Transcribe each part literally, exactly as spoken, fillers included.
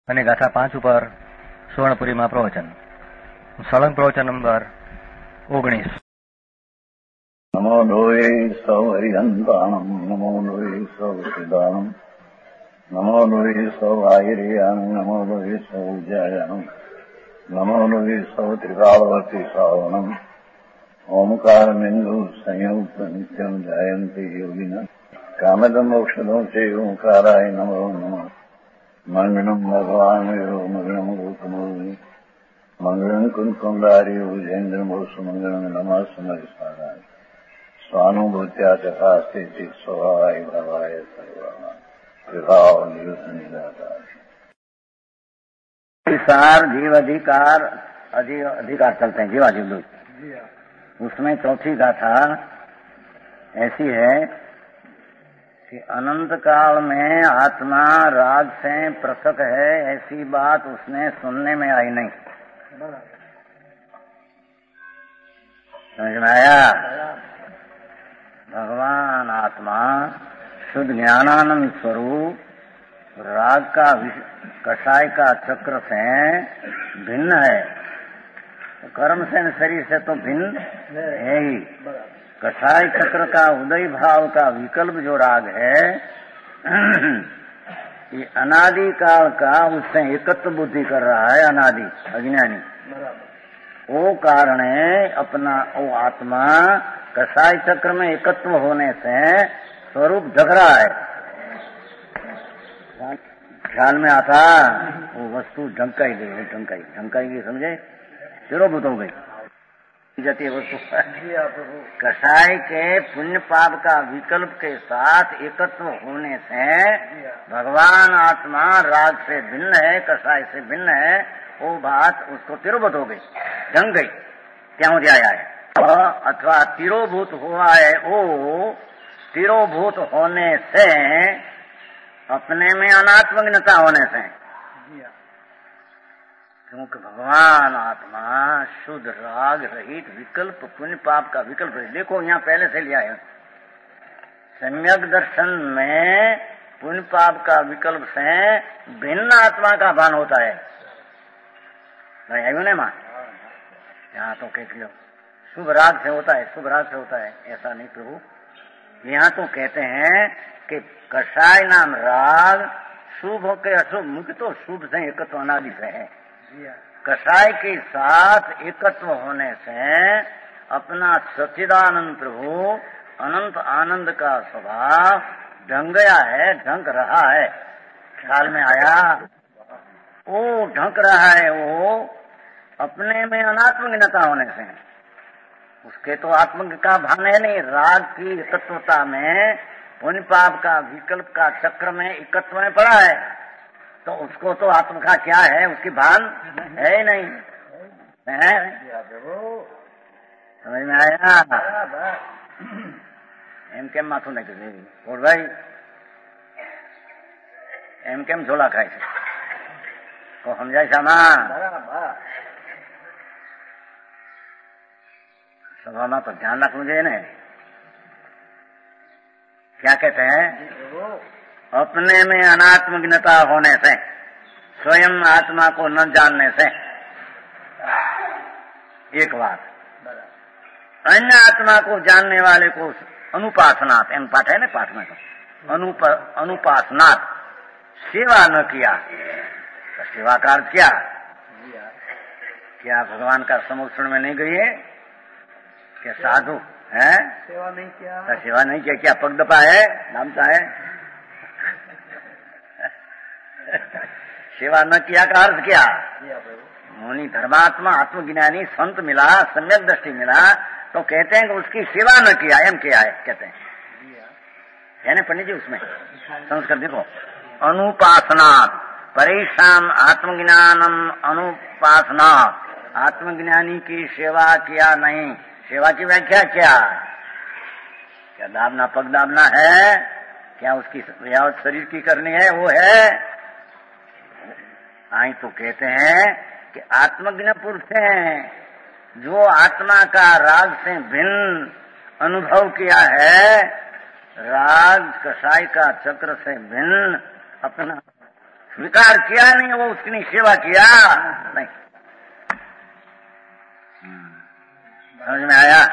અને ગાથા પાંચ ઉપર સુવર્ણપુરીમાં પ્રવચન સળંગ પ્રવચન નંબર ઓગણીસ. નમો લોહે સૌ હરિહંતાણમ નમો લોહે સૌ સિદાનમ નમો લોહે સૌ આયર્યાણમ નમો લોહે સૌ જયાણમ નમો લોહે સૌ ત્રિકાળવતી સાવણમ ઓમકાર બિંદુ સંયુક્ત નિત્યમ જાયંતિ યોગિના કામદમ મોક્ષદો છે ઓંકારાય નમો નમઃ. મંગળમ ભગવાન મંગળમ ગૌતમોની મંગળમ કુંકુંડારી ઉજેન્દ્રમો સુમંગળમ નમઃ સમરિસારાય स्वानुभूत्या चकास्ते चित स्वभावाय भवाय सर्वमा विभाव नियुक्त निराकार. सार जीव अधिकार अधिकार चलते हैं जीवाजीव लोग. उसमें चौथी गाथा ऐसी है कि अनंत काल में आत्मा राग से पृथक है, ऐसी बात उसने सुनने में आई नहीं. समझ में आया? भगवान आत्मा शुद्ध ज्ञानानंद स्वरूप राग का कषाय का चक्र से भिन्न है. कर्म से शरीर से तो भिन्न है ही. कषाय चक्र का उदय भाव का विकल्प जो राग है ये अनादि काल का उससे एकत्व बुद्धि कर रहा है. अनादि अज्ञानी वो कारण है अपना वो आत्मा कसाई चक्र में एकत्व होने से स्वरूप ढक रहा है. ख्याल में आता वो वस्तु ढंकाई गई है. ढंकाई ढंकाई गई समझे, तिरोभूत हो गई जाती है वस्तु. कसाई के पुण्य पाप का विकल्प के साथ एकत्व होने से भगवान आत्मा राग से भिन्न है, कसाई से भिन्न है. वो बात उसको तिरोभूत हो गई, ढंग गई. क्या हो जाया है अथवा तिरोभूत हुआ है. वो तिरोभूत होने से अपने में अनात्मज्ञता होने से, क्योंकि भगवान आत्मा शुद्ध राग रहित विकल्प पुण्य पाप का विकल्प रहित. देखो यहाँ पहले से लिया है सम्यक दर्शन में पुण्य पाप का विकल्प से भिन्न आत्मा का भान होता है. नहीं मां यहाँ तो कहती हो शुभ राग से होता है, शुभ राग से होता है. ऐसा नहीं प्रभु. यहाँ तो कहते हैं कि कषाय नाम राग शुभ के अशुभ मुख्य तो शुभ से एकत्व अनादि से है. कषाय के साथ एकत्व होने से अपना सच्चिदानंद प्रभु अनंत आनंद का स्वभाव ढंग गया है, ढंक रहा है. ख्याल में आया? वो ढंक रहा है वो अपने में अनात्मज्ञता होने से. उसके तो आत्म का भान है नहीं. राग की एकत्वता में पुण्य पाप का विकल्प का चक्र में एकत्व में पड़ा है, तो उसको तो आत्म का क्या है, उसकी भान है ही नहीं. है? समझ में आया? एम केम माथू नहीं कर बोल भाई, एम केम झोला खाए को समझाय सामा. सभा में तो ध्यान रखना चाहिए ना. क्या कहते हैं? अपने में अनात्मज्ञता होने से, स्वयं आत्मा को न जानने से एक बात. अन्य आत्मा को जानने वाले को अनुपासनात्, एम पाठ है ना पाठ में तो अनुप अनुपासनात् सेवा न किया तो सेवा का अर्थ क्या? क्या भगवान का समोक्षण में नहीं गई है? क्या साधु है? सेवा नहीं किया तो सेवा नहीं किया. क्या पग दपा है, नामता है? सेवा न किया का अर्थ क्या? मुनि धर्मात्मा आत्मज्ञानी संत मिला, सम्यक दृष्टि मिला तो कहते हैं कि उसकी सेवा न किया. एम किया है कहते हैं है ना पंडित जी. उसमें संस्कृत देखो अनुपासना परेशान आत्मज्ञानम अनुपासना. आत्मज्ञानी की सेवा किया नहीं. सेवा की व्याख्या क्या? क्या दाबना पग दाबना है? क्या उसकी रियावत शरीर की करनी है? वो है आई तो कहते हैं कि आत्मज्ञ पुरुष हैं जो आत्मा का राग से भिन्न अनुभव किया है. राग कषाय का चक्र से भिन्न अपना स्वीकार किया नहीं, वो उसकी नहीं सेवा किया नहीं। समझ में आया?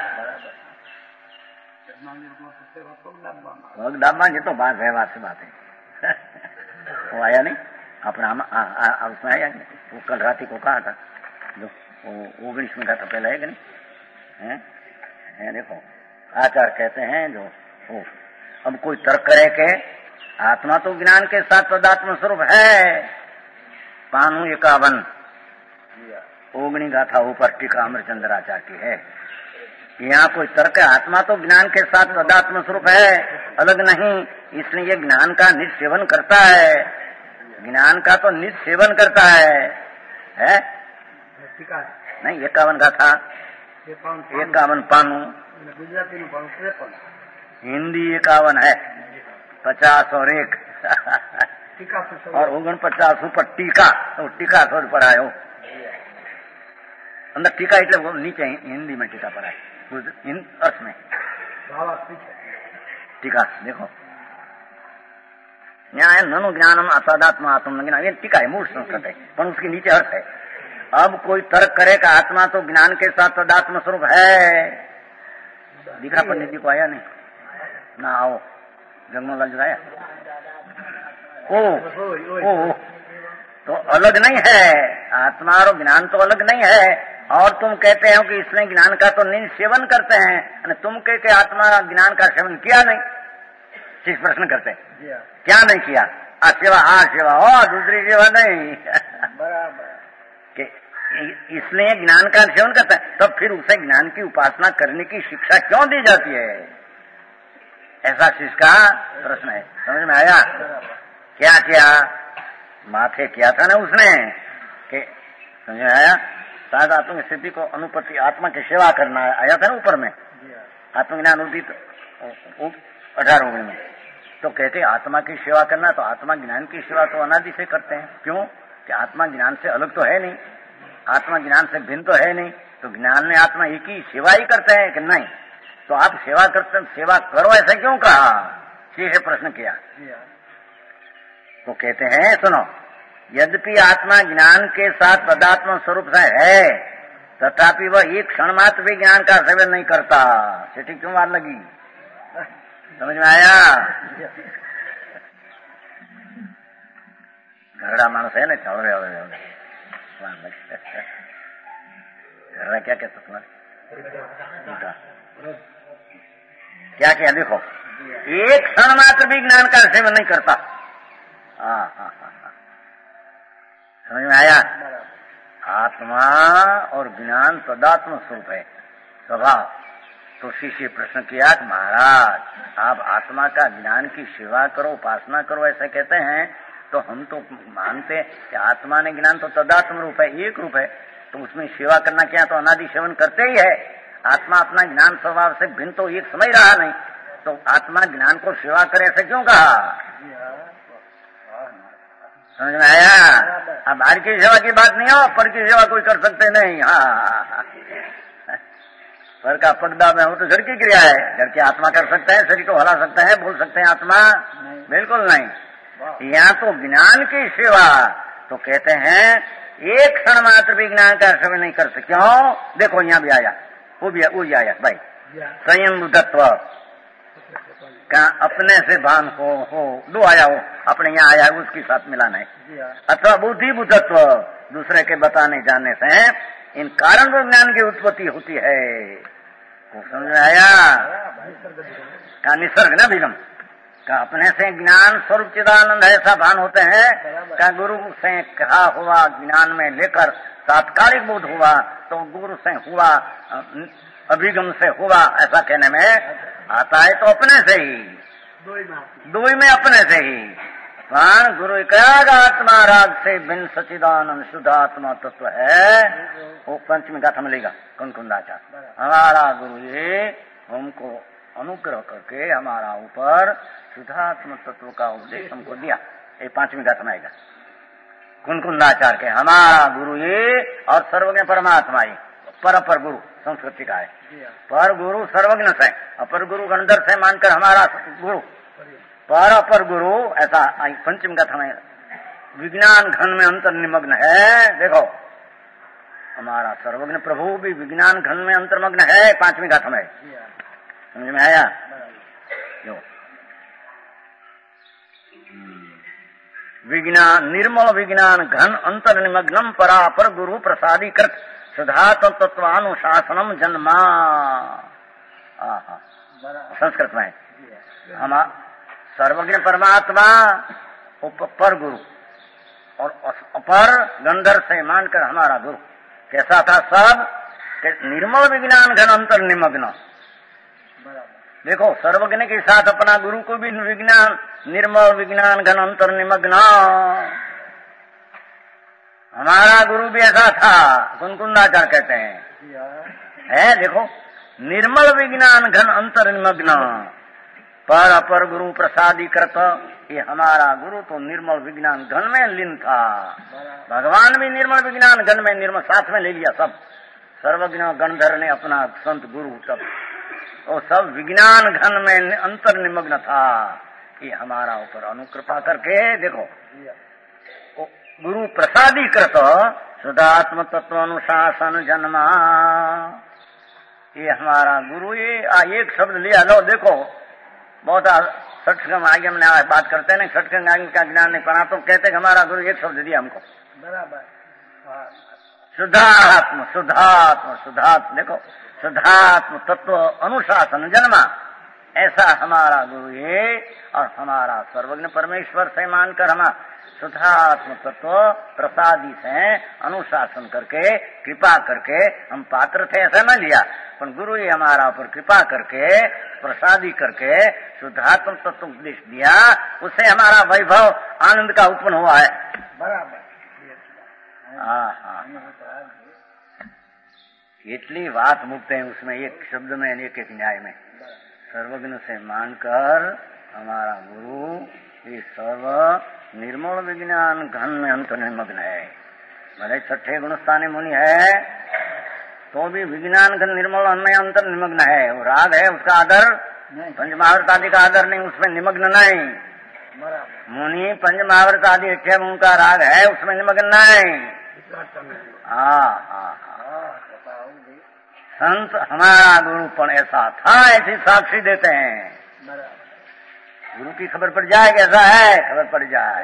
डाबा जी तो बात है, बात से बात है। वो आया नहीं अपना उसमें आया नहीं, वो कल रात को कहा था जो वो ओगनीस में कहा था पहले, है कि नहीं है? है देखो आचार्य कहते हैं जो वो अब कोई तर्क करे के आत्मा तो ज्ञान के साथ तदात्म स्वरूप है। पानु इक्यावन ओगनी गाथा ऊपर टीका अमरचंद्राचार्य की है। यहाँ कोई तर्क है आत्मा तो ज्ञान के साथ तदात्म स्वरूप है, अलग नहीं, इसलिए ये ज्ञान का निज सेवन करता है, ज्ञान का तो निज सेवन करता है, है? नहीं इक्यावन गाथा इक्यावन पानु, हिंदी इक्यावन है, पचास और एक और ओगन पचास ऊपर टीका, तो टीका सौ पढ़ा है वो अंदर टीका, એટલે वो नीचे हिंदी में टीका पढ़ा है अर्थ में टीका देखो यहाँ है ननु ज्ञानम असादात्मा आत्म ज्ञान, ये टीका है, मूल संस्कृत है, पर उसके नीचे अर्थ है। अब कोई तर्क करे का आत्मा तो ज्ञान के साथ तदात्म स्वरूप है, दिखा पंडित जी को आया नहीं ना? आओ जगमोहन लाल आया। ओ, ओ तो अलग नहीं है, आत्मा और ज्ञान तो अलग नहीं है। और तुम कहते हो कि इसने ज्ञान का तो नहीं सेवन करते हैं, तुम कह के आत्मा ज्ञान का सेवन किया नहीं, किस प्रश्न करते हैं क्या नहीं किया? आ सेवा, हाँ सेवा हो, दूसरी सेवा नहीं। बराबर इसलिए ज्ञान का सेवन करता है, तब फिर उसे ज्ञान की उपासना करने की शिक्षा क्यों दी जाती है? ऐसा चीज का प्रश्न है। समझ में आया? क्या किया माथे किया था ना उसने कि समझ में आया? शायद आत्म स्थिति को अनुपति आत्मा की सेवा करना आया था ना ऊपर में, आत्मज्ञान उदित अठारह ओगनी में। तो कहते आत्मा की सेवा करना, तो आत्मा ज्ञान की सेवा तो अनादि से करते हैं। क्यों कि आत्मा ज्ञान से अलग तो है नहीं, आत्मा ज्ञान से भिन्न तो है नहीं, तो ज्ञान में आत्मा एक ही सेवा ही करते हैं कि नहीं? तो आप सेवा करते सेवा करो ऐसा क्यों कहा? ये प्रश्न किया। तो कहते हैं सुनो, यद्यपि आत्मा ज्ञान के साथ पदात्म स्वरूप से है, तथापि वह एक क्षण मात्र भी ज्ञान का सेवन नहीं करता। सीटी क्यों मार लगी? समझ में आया? घरड़ा मानस है ना, चल रहे हो घरड़ा क्या कहता तुम्हारे क्या क्या? देखो एक क्षण मात्र भी ज्ञान का सेवन नहीं करता। हाँ हाँ हाँ हाँ समझ में आया? आत्मा और ज्ञान तदात्म स्वरूप है स्वभाव। तो शिष्य प्रश्न किया कि महाराज आप आत्मा का ज्ञान की सेवा करो, उपासना करो ऐसा कहते हैं, तो हम तो मानते कि आत्मा ने ज्ञान तो तदात्म रूप है, एक रूप है, तो उसमें सेवा करना क्या? तो अनादि सेवन करते ही है। आत्मा अपना ज्ञान स्वभाव से भिन्न तो एक समझ रहा नहीं, तो आत्मा ज्ञान को सेवा करे ऐसा क्यों कहा? समझ में आया? अब बाहर की सेवा की बात नहीं हो, पर की सेवा कोई कर सकते नहीं। हाँ पर का पगदा में हो तो घर की क्रिया है, घर की आत्मा कर सकते हैं, शरीर को हला सकते हैं, बोल सकते हैं आत्मा? बिल्कुल नहीं। यहाँ तो ज्ञान की सेवा, तो कहते हैं एक क्षण मात्र भी ज्ञान का सेवन नहीं कर सकते। क्यों? देखो यहाँ भी आया, वो भी वो भी आया भाई, संयम बुद्धत्व का अपने से भान हो, हो दो आया हो, अपने यहाँ आया उसके साथ मिलाना है, अथवा बुद्धि बुद्धत्व दूसरे के बताने जाने से इन कारण और ज्ञान की उत्पत्ति होती है। तो समझ में आया? का निसर्ग न विगम का अपने से ज्ञान स्वरूप चिदानंद ऐसा भान होते हैं का गुरु से कहा हुआ ज्ञान में लेकर तात्कालिक बोध हुआ, तो गुरु से हुआ अभिगम से हुआ ऐसा कहने में आता है। तो अपने से ही दो ही में अपने से ही प्राण गुरु आत्मा राग से भिन्न सचिदानंद शुद्धात्मा तत्व है। वो पंचमी गाथा मिलेगा कौन कुंदाचार, हमारा गुरु ये हमको अनुग्रह करके हमारा ऊपर शुद्धात्म तत्व का उपदेश हमको दिया। ये पांचवी गाथा में आएगा कुन कुंदाचार के, हमारा गुरु ये और सर्वज्ञ परमात्मा ये पर अपर गुरु संस्कृति का है। पर गुरु सर्वज्ञ से, अपर गुरु गणधर से मानकर हमारा गुरु, पर अपर गुरु ऐसा पंचम गाथा में विज्ञान घन में अंतर निमग्न है। देखो हमारा सर्वज्ञ प्रभु भी विज्ञान घन में अंतर्मग्न है। पांचवी गाथा में समझ में आया? जो विज्ञान निर्मल विज्ञान घन अंतर निमग्नम परापर गुरु प्रसादी कृत सुधात तत्वानुशासनम जन्मा। संस्कृत में हम सर्वज्ञ परमात्मा पर गुरु और अपर गंधर्व से मानकर हमारा गुरु कैसा था? सब निर्मल विज्ञान घन अंतर निमग्न। देखो सर्वज्ञ के साथ अपना गुरु को भी विज्ञान निर्मल विज्ञान घन अंतर निमग्न। हमारा गुरु भी ऐसा था, कुनकुंदाचार्य कहते हैं। है देखो निर्मल विज्ञान घन अंतर निमग्न पर अपर गुरु प्रसादी कृत। ये हमारा गुरु तो निर्मल विज्ञान घन में लीन था। भगवान भी निर्मल विज्ञान घन में निर्मल साथ में ले लिया सब। सर्वज्ञ गंधर्व ने अपना संत गुरु सब और सब विज्ञान घन में अंतर निमग्न था। ये हमारा ऊपर अनुकृपा करके देखो गुरु प्रसादी कृत शुद्धात्म तत्व अनुशासन जन्मा। ये हमारा गुरु ये आ, एक शब्द लिया लो। देखो बहुत सटकम आगे हमने बात करते हैं सटकम आगे का ज्ञान नहीं पढ़ा तो कहते हमारा गुरु एक शब्द दिया हमको बराबर। शुद्धात्म शुद्धात्म शुद्धात्म देखो शुद्धात्म तत्व अनुशासन जन्मा। ऐसा हमारा गुरु ये और हमारा सर्वज्ञ परमेश्वर से मानकर हमारा शुद्धात्म तत्व प्रसादी से अनुशासन करके कृपा करके हम पात्र थे ऐसा न लिया। पर गुरु ये हमारा ऊपर कृपा करके प्रसादी करके शुद्धात्म तत्व उपदेश दिया। उससे हमारा वैभव आनंद का उत्पन्न हुआ है बराबर। એટલી વાત મૂકते हैं उसमें एक शब्द में एक एक न्याय में। सर्वज्ञ से मानकर हमारा गुरु ये सर्व निर्मल विज्ञान घन में अंत निमग्न है। भले छठे गुणस्थानी मुनि है तो भी विज्ञान घन निर्मल में अंतर निमग्न है। वो राग है उसका आदर पंचमहावृत आदि का आदर नहीं, उसमें निमग्न नहीं। मुनि पंचमहावृत आदि अठ्यावन का राग है उसमें निमग्न नहीं। हाँ हाँ संत हमारा गुरुपण ऐसा था ऐसी साक्षी देते हैं। गुरु की खबर पड़ जाए कैसा है खबर पड़ जाए।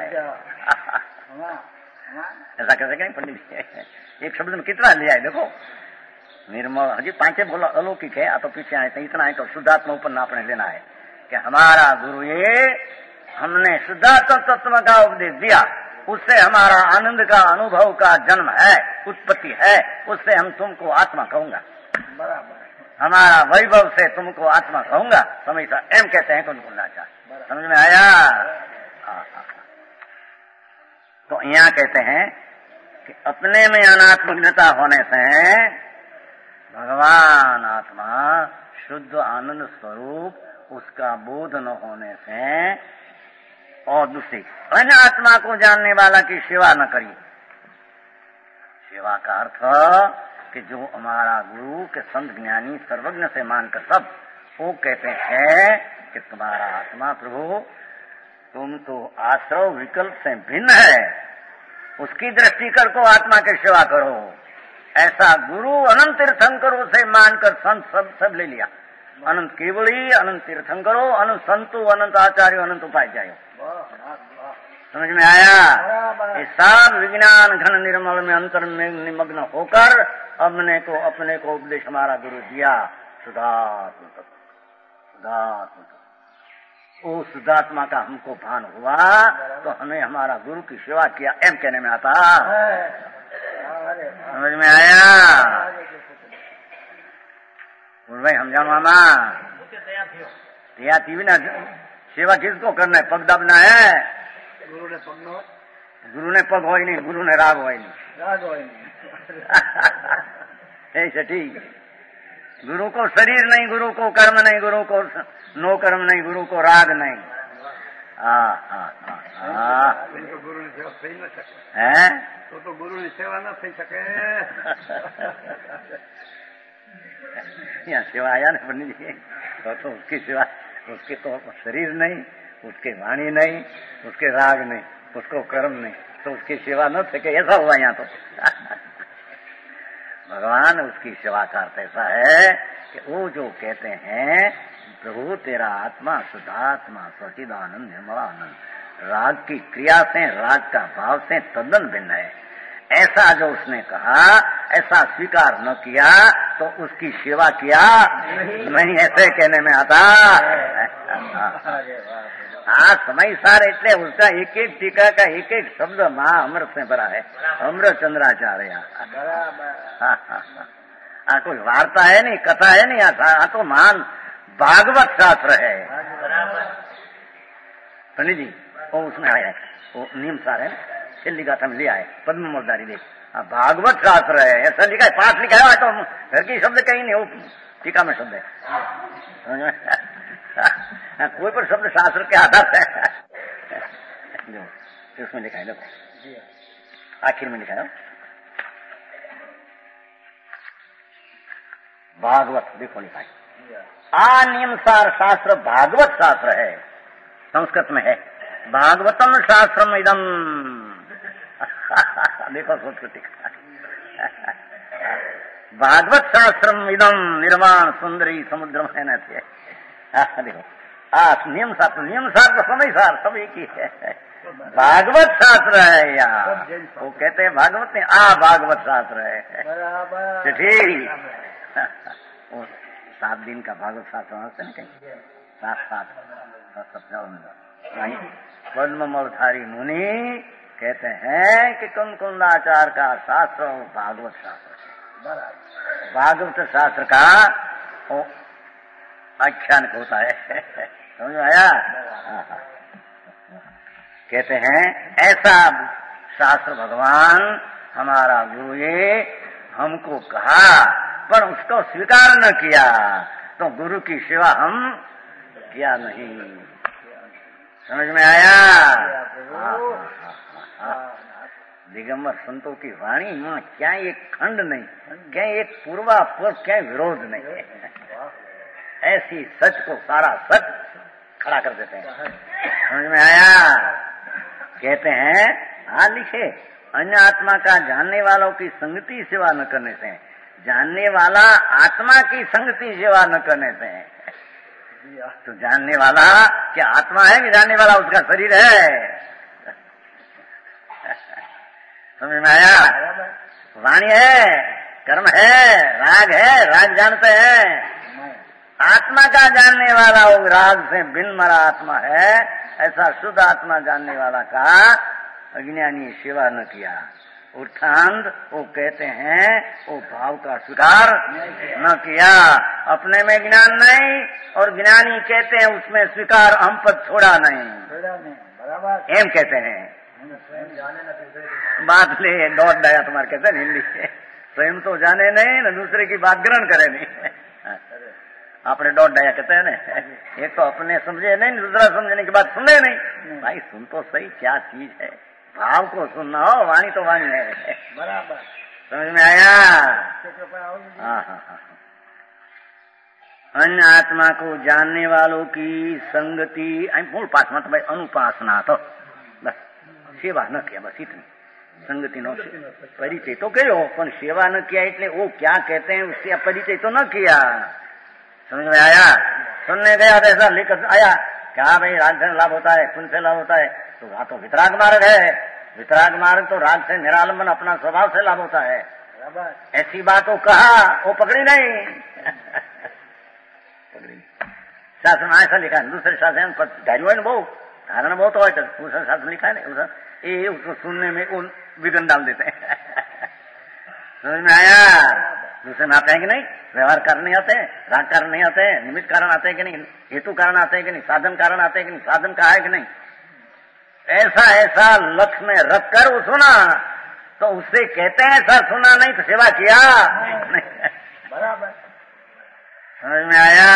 ऐसा कैसे कहें पंडित जी एक शब्द में कितना लिया है देखो। निर्मल हजी पांचे बोला अलौकिक है। आ तो पीछे आए तो इतना है तो शुद्धात्मा ऊपर आपने लेना है कि हमारा गुरु ये हमने शुद्धात्म तत्व का उपदेश दिया। उससे हमारा आनंद का अनुभव का जन्म है उत्पत्ति है। उससे हम तुमको आत्मा कहूंगा बराबर। हमारा वैभव से तुमको आत्मा कहूंगा। समझता एम कहते हैं कौन कौन समझ में आया? तो यहाँ कहते हैं कि अपने में अनात्मज्ञता होने से भगवान आत्मा शुद्ध आनंद स्वरूप उसका बोध न होने से और दूसरी अन्य आत्मा को जानने वाला की सेवा न करी। सेवा का अर्थ कि जो हमारा गुरु के संत ज्ञानी सर्वज्ञ से मानकर सब वो कहते हैं कि तुम्हारा आत्मा प्रभु तुम तो आश्रव विकल्प से भिन्न है, उसकी दृष्टि कर को आत्मा की सेवा करो। ऐसा गुरु अनंत तीर्थंकरों से मानकर संत सब सब ले लिया। अनंत केवली अनंत तीर्थंकरो अनंत संतो अनंत आचार्यो अनंत उपाध्यायो। समझ में आया? ये सब विज्ञान घन निर्मल में अंतर में निमग्न होकर अपने को अपने को उपदेश हमारा गुरु दिया। शुद्धात्म शुद्धात्म ओ शुद्धात्मा का हमको भान हुआ तो हमें हमारा गुरु की सेवा किया एम कहने में आता। समझ में आया? भाई हम जाओ मामा तैयार थी भी ना सेवा किसको करना है? पग दबना है। गुरु ने पग गुरु ने पग हो ही नहीं, गुरु ने राग हो ही नहीं। राग हो ही नहीं ऐसे ठीक। गुरु को शरीर नहीं, गुरु को कर्म नहीं, गुरु को नो कर्म नहीं, गुरु को राग नहीं। हाँ हाँ हाँ तो गुरु ने सेवा થઈ न सके हैं तो तो गुरु ने सेवा न થઈ सके। यहाँ सेवा आया ना पंडित जी तो, तो उसकी सेवा उसके तो शरीर नहीं, उसके वाणी नहीं, उसके राग नहीं, उसको कर्म नहीं, तो उसकी सेवा न सके, ऐसा हुआ यहाँ तो। भगवान उसकी सेवा का अर्थ ऐसा है कि वो जो कहते हैं प्रभु तेरा आत्मा शुद्धात्मा सचिदानंद निर्मलानंद, राग की क्रिया से, राग का भाव से तद्दन भिन्न है, ऐसा जो उसने कहा, ऐसा स्वीकार न किया तो उसकी सेवा किया नहीं, ऐसे कहने में आता। हाँ समय सार એટલે उसका एक एक टीका का एक एक शब्द महा अमृत से भरा है, अमृत चंद्राचार्य। हाँ कोई वार्ता है नहीं, कथा है नहीं, हाँ तो महान भागवत शास्त्र है। पंडित जी वो उसमें आया है, वो नियम सार है, छेल्ली गाथा में लिया है, पद्म मोरदारी देख, भागवत शास्त्र है, ऐसा लिखा है, पाठ लिखा है, तो घर की शब्द कहीं नहीं, वो टीका में शब्द है। कोई पर शब्द शास्त्र के आधार है जो उसमें लिखा है, देखो आखिर में लिखा है भागवत, देखो लिखा है अनियमसार शास्त्र भागवत शास्त्र है, संस्कृत में है भागवतम शास्त्रम इदम। देखो संस्कृति भागवत शास्त्रम इदम निर्माण सुंदरी समुद्र में न थे। देखो आ नियम शास्त्र, नियम शास्त्र समय सार सब एक ही है, भागवत शास्त्र है यार, वो कहते हैं भागवत ने आ भागवत शास्त्र है। ठीक वो सात दिन का भागवत शास्त्र होते हैं कहीं, सात सात सप्ताह। पद्म मोलधारी मुनि कहते हैं कि कुंकुंदाचार का शास्त्र भागवत शास्त्र, भागवत शास्त्र का वो आख्यान होता है, समझ में आया? कहते हैं ऐसा शास्त्र भगवान हमारा गुरु ये हमको कहा, पर उसको स्वीकार न किया, तो गुरु की सेवा हम किया नहीं। समझ में आया? दिगंबर संतों की वाणी में क्या एक खंड नहीं, क्या एक पूर्वा पूर्व, क्या विरोध नहीं, ऐसी सच को सारा सच खड़ा कर देते हैं। समझ में आया? कहते हैं हाँ लिखे, अन्य आत्मा का जानने वालों की संगति सेवा न करने से, जानने वाला आत्मा की संगति सेवा न करने से, तो जानने वाला क्या आत्मा है कि जानने वाला उसका शरीर है? समझ में आया? वाणी है, कर्म है, राग है, राग जानते हैं, आत्मा का जानने वाला वो राग से बिन मरा आत्मा है, ऐसा शुद्ध आत्मा जानने वाला का अज्ञानी सेवा न किया। उठांत वो कहते हैं वो भाव का स्वीकार न किया, अपने में ज्ञान नहीं और ज्ञानी कहते हैं उसमें स्वीकार हम पद छोड़ा नहीं, एम कहते हैं बात ले लौट डाया तुम्हारे कहते हैं हिंदी से, स्वयं तो जाने नहीं न दूसरे की बात ग्रहण करे नहीं, आपने डॉट डाया कहते हैं ना, एक तो अपने समझे नहीं, दूसरा समझने की बात सुने नहीं। भाई सुन तो सही क्या चीज है, भाव को सुनना हो, वाणी तो वाणी है, बराबर। समझ में आया? हाँ हाँ हाँ। अन्य आत्मा को जानने वालों की संगति, मूल पाठ मत भाई अनुपासना, तो बस सेवा न किया, बस इतनी संगति नो परिचय तो कहो, पर सेवा न किया એટલે वो क्या कहते हैं उससे परिचय तो न किया। समझ में आया? सुनने गया तो ऐसा लिख आया क्या भाई राग से लाभ होता है, पुण्य से लाभ होता है, तो वहां तो वितराग मार्ग है, वितराग मार्ग तो राग से निरालंबन अपना स्वभाव से लाभ होता है, ऐसी बात वो कहा, वो पकड़ी नहीं पकड़ी। शास्त्र में ऐसा लिखा है, दूसरे शास्त्र में धारियों है बहु धारण बहुत हो, दूसरे शास्त्र में लिखा है नहीं, ये उसको सुनने में उन विघ्न डाल देते हैं। समझ में आया? दूसरे में आते हैं कि नहीं, व्यवहार कारण नहीं आते, राग कारण नहीं आते, निमित्त कारण आते हैं कि नहीं, हेतु कारण आते हैं कि नहीं, साधन कारण आते हैं कि नहीं, साधन का है कि नहीं, ऐसा ऐसा लक्ष्य में रख कर वो सुना, तो उससे कहते हैं सर सुना नहीं तो सेवा किया नहीं। बराबर। समझ में आया?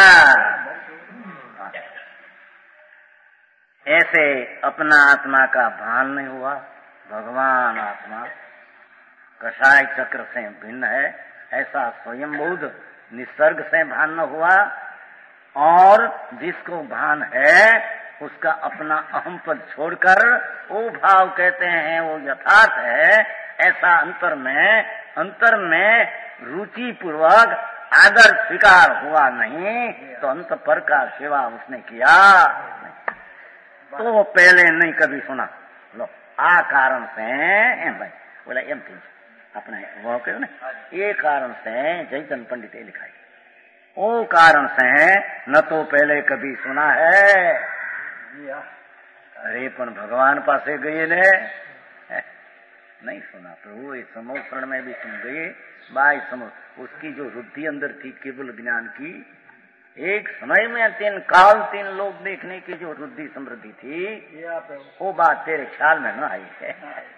ऐसे अपना आत्मा का भान नहीं हुआ, भगवान आत्मा कषाय चक्र से भिन्न है, ऐसा स्वयं बोध निसर्ग से भान न हुआ, और जिसको भान है उसका अपना अहम पद छोड़कर वो भाव कहते हैं वो यथार्थ है। ऐसा अंतर में अंतर में रुचि पूर्वक आदर स्वीकार हुआ नहीं तो अंत पर का सेवा उसने किया तो वो पहले नहीं कभी सुना। लो आ कारण से एम भाई बोला एम थी अपने वो कहो ना ये कारण से जयचंद पंडित ने लिखा है वो कारण से न तो पहले कभी सुना है। अरे पण भगवान पासे गए ने नहीं सुना प्रभु इस समोषण में भी सुन गए बाई समो उसकी जो रुद्धि अंदर थी केवल ज्ञान की एक समय में तीन काल तीन लोग देखने की जो रुद्धि समृद्धि थी वो बात तेरे ख्याल में न आई है।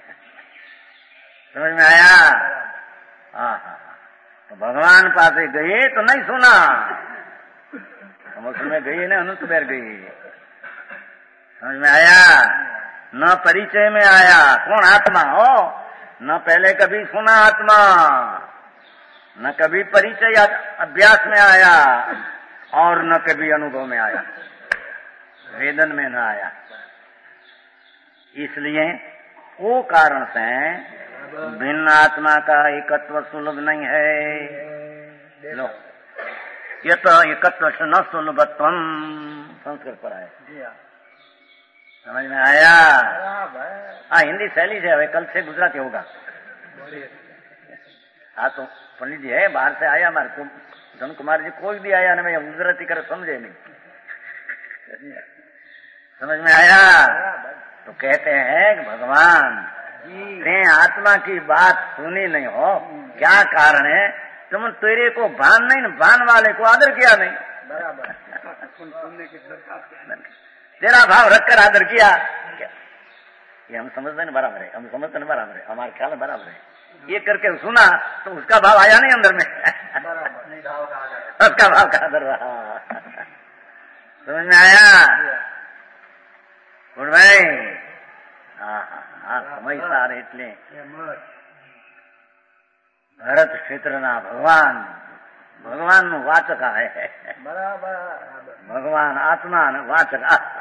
समझ में आया? हाँ हाँ तो भगवान पासे गए तो नहीं सुना समोषण में गए ना अनंत बैर गए। समझ में आया? न परिचय में आया कौन आत्मा हो न पहले कभी सुना आत्मा न कभी परिचय अभ्यास में आया और न कभी अनुभव में आया वेदन में न आया। इसलिए वो कारण से भिन्न आत्मा का एकत्व सुलभ नहीं है। लो ये तो एकत्व न सुलभत्व संस्कृत पर आया समझ में आया? हाँ हिंदी शैली से है कल से गुजराती होगा। हाँ तो पंडित जी है बाहर से आया हमारे को धन कुमार जी कोई भी आया ना मैं गुजराती कर समझे नहीं। समझ में आया? तो कहते हैं कि भगवान ने आत्मा की बात सुनी नहीं हो क्या कारण है तुम तेरे को भान नहीं भान वाले को आदर किया नहीं बराबर तेरा भाव रखकर आदर किया क्या ये हम समझते हैं बराबर है हम समझते हैं बराबर है हमारे ख्याल में बराबर है ये करके सुना तो उसका भाव आया नहीं अंदर में उसका भाव का आदर रहा। समझ में आया? गुड भाई हाँ हाँ समझ सारे એટલે ભરત ક્ષેત્રના ભગવાન ભગવાન નું વાચક आहे ભગવાન આત્મા ને વાચક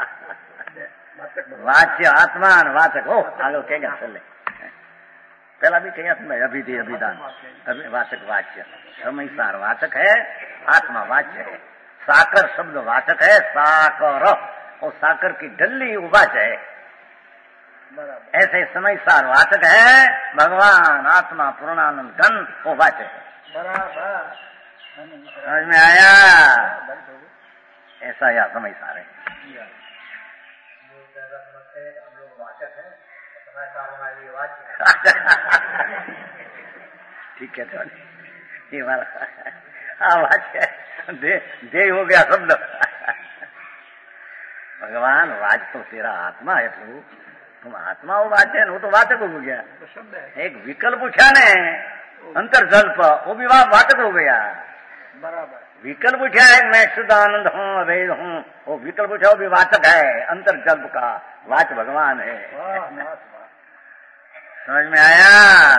વાચ્ય આત્મા ને વાચક हो આગળ કહેગા चले पहला भी कहीं सुना अभिधि अभिधान अभी वाचक वाच्य समय सार वाचक है आत्मा वाच्य है साकर शब्द वाचक है साकर और साकर की डल्ली वाच्य है ऐसे समय सार वाचक है भगवान आत्मा पूर्णानंद घन वो वाच्य है। समझ में आया? ऐसा या समय सार है ठीक है तो ये हमारा हाँ वाच्य दे, दे हो गया शब्द भगवान वाच तो तेरा आत्मा है प्रभु तुम आत्मा वो वाच्य है वो तो वाचक हो गया एक विकल्प उठा ने अंतर्जल्प वो भी वाचक हो गया बराबर विकल्प उठा है मैं शुद्ध आनंद हूँ अभेद हूँ वो विकल्प उठा वो भी वाचक है अंतर्जल्प का वाच भगवान है। समझ में आया?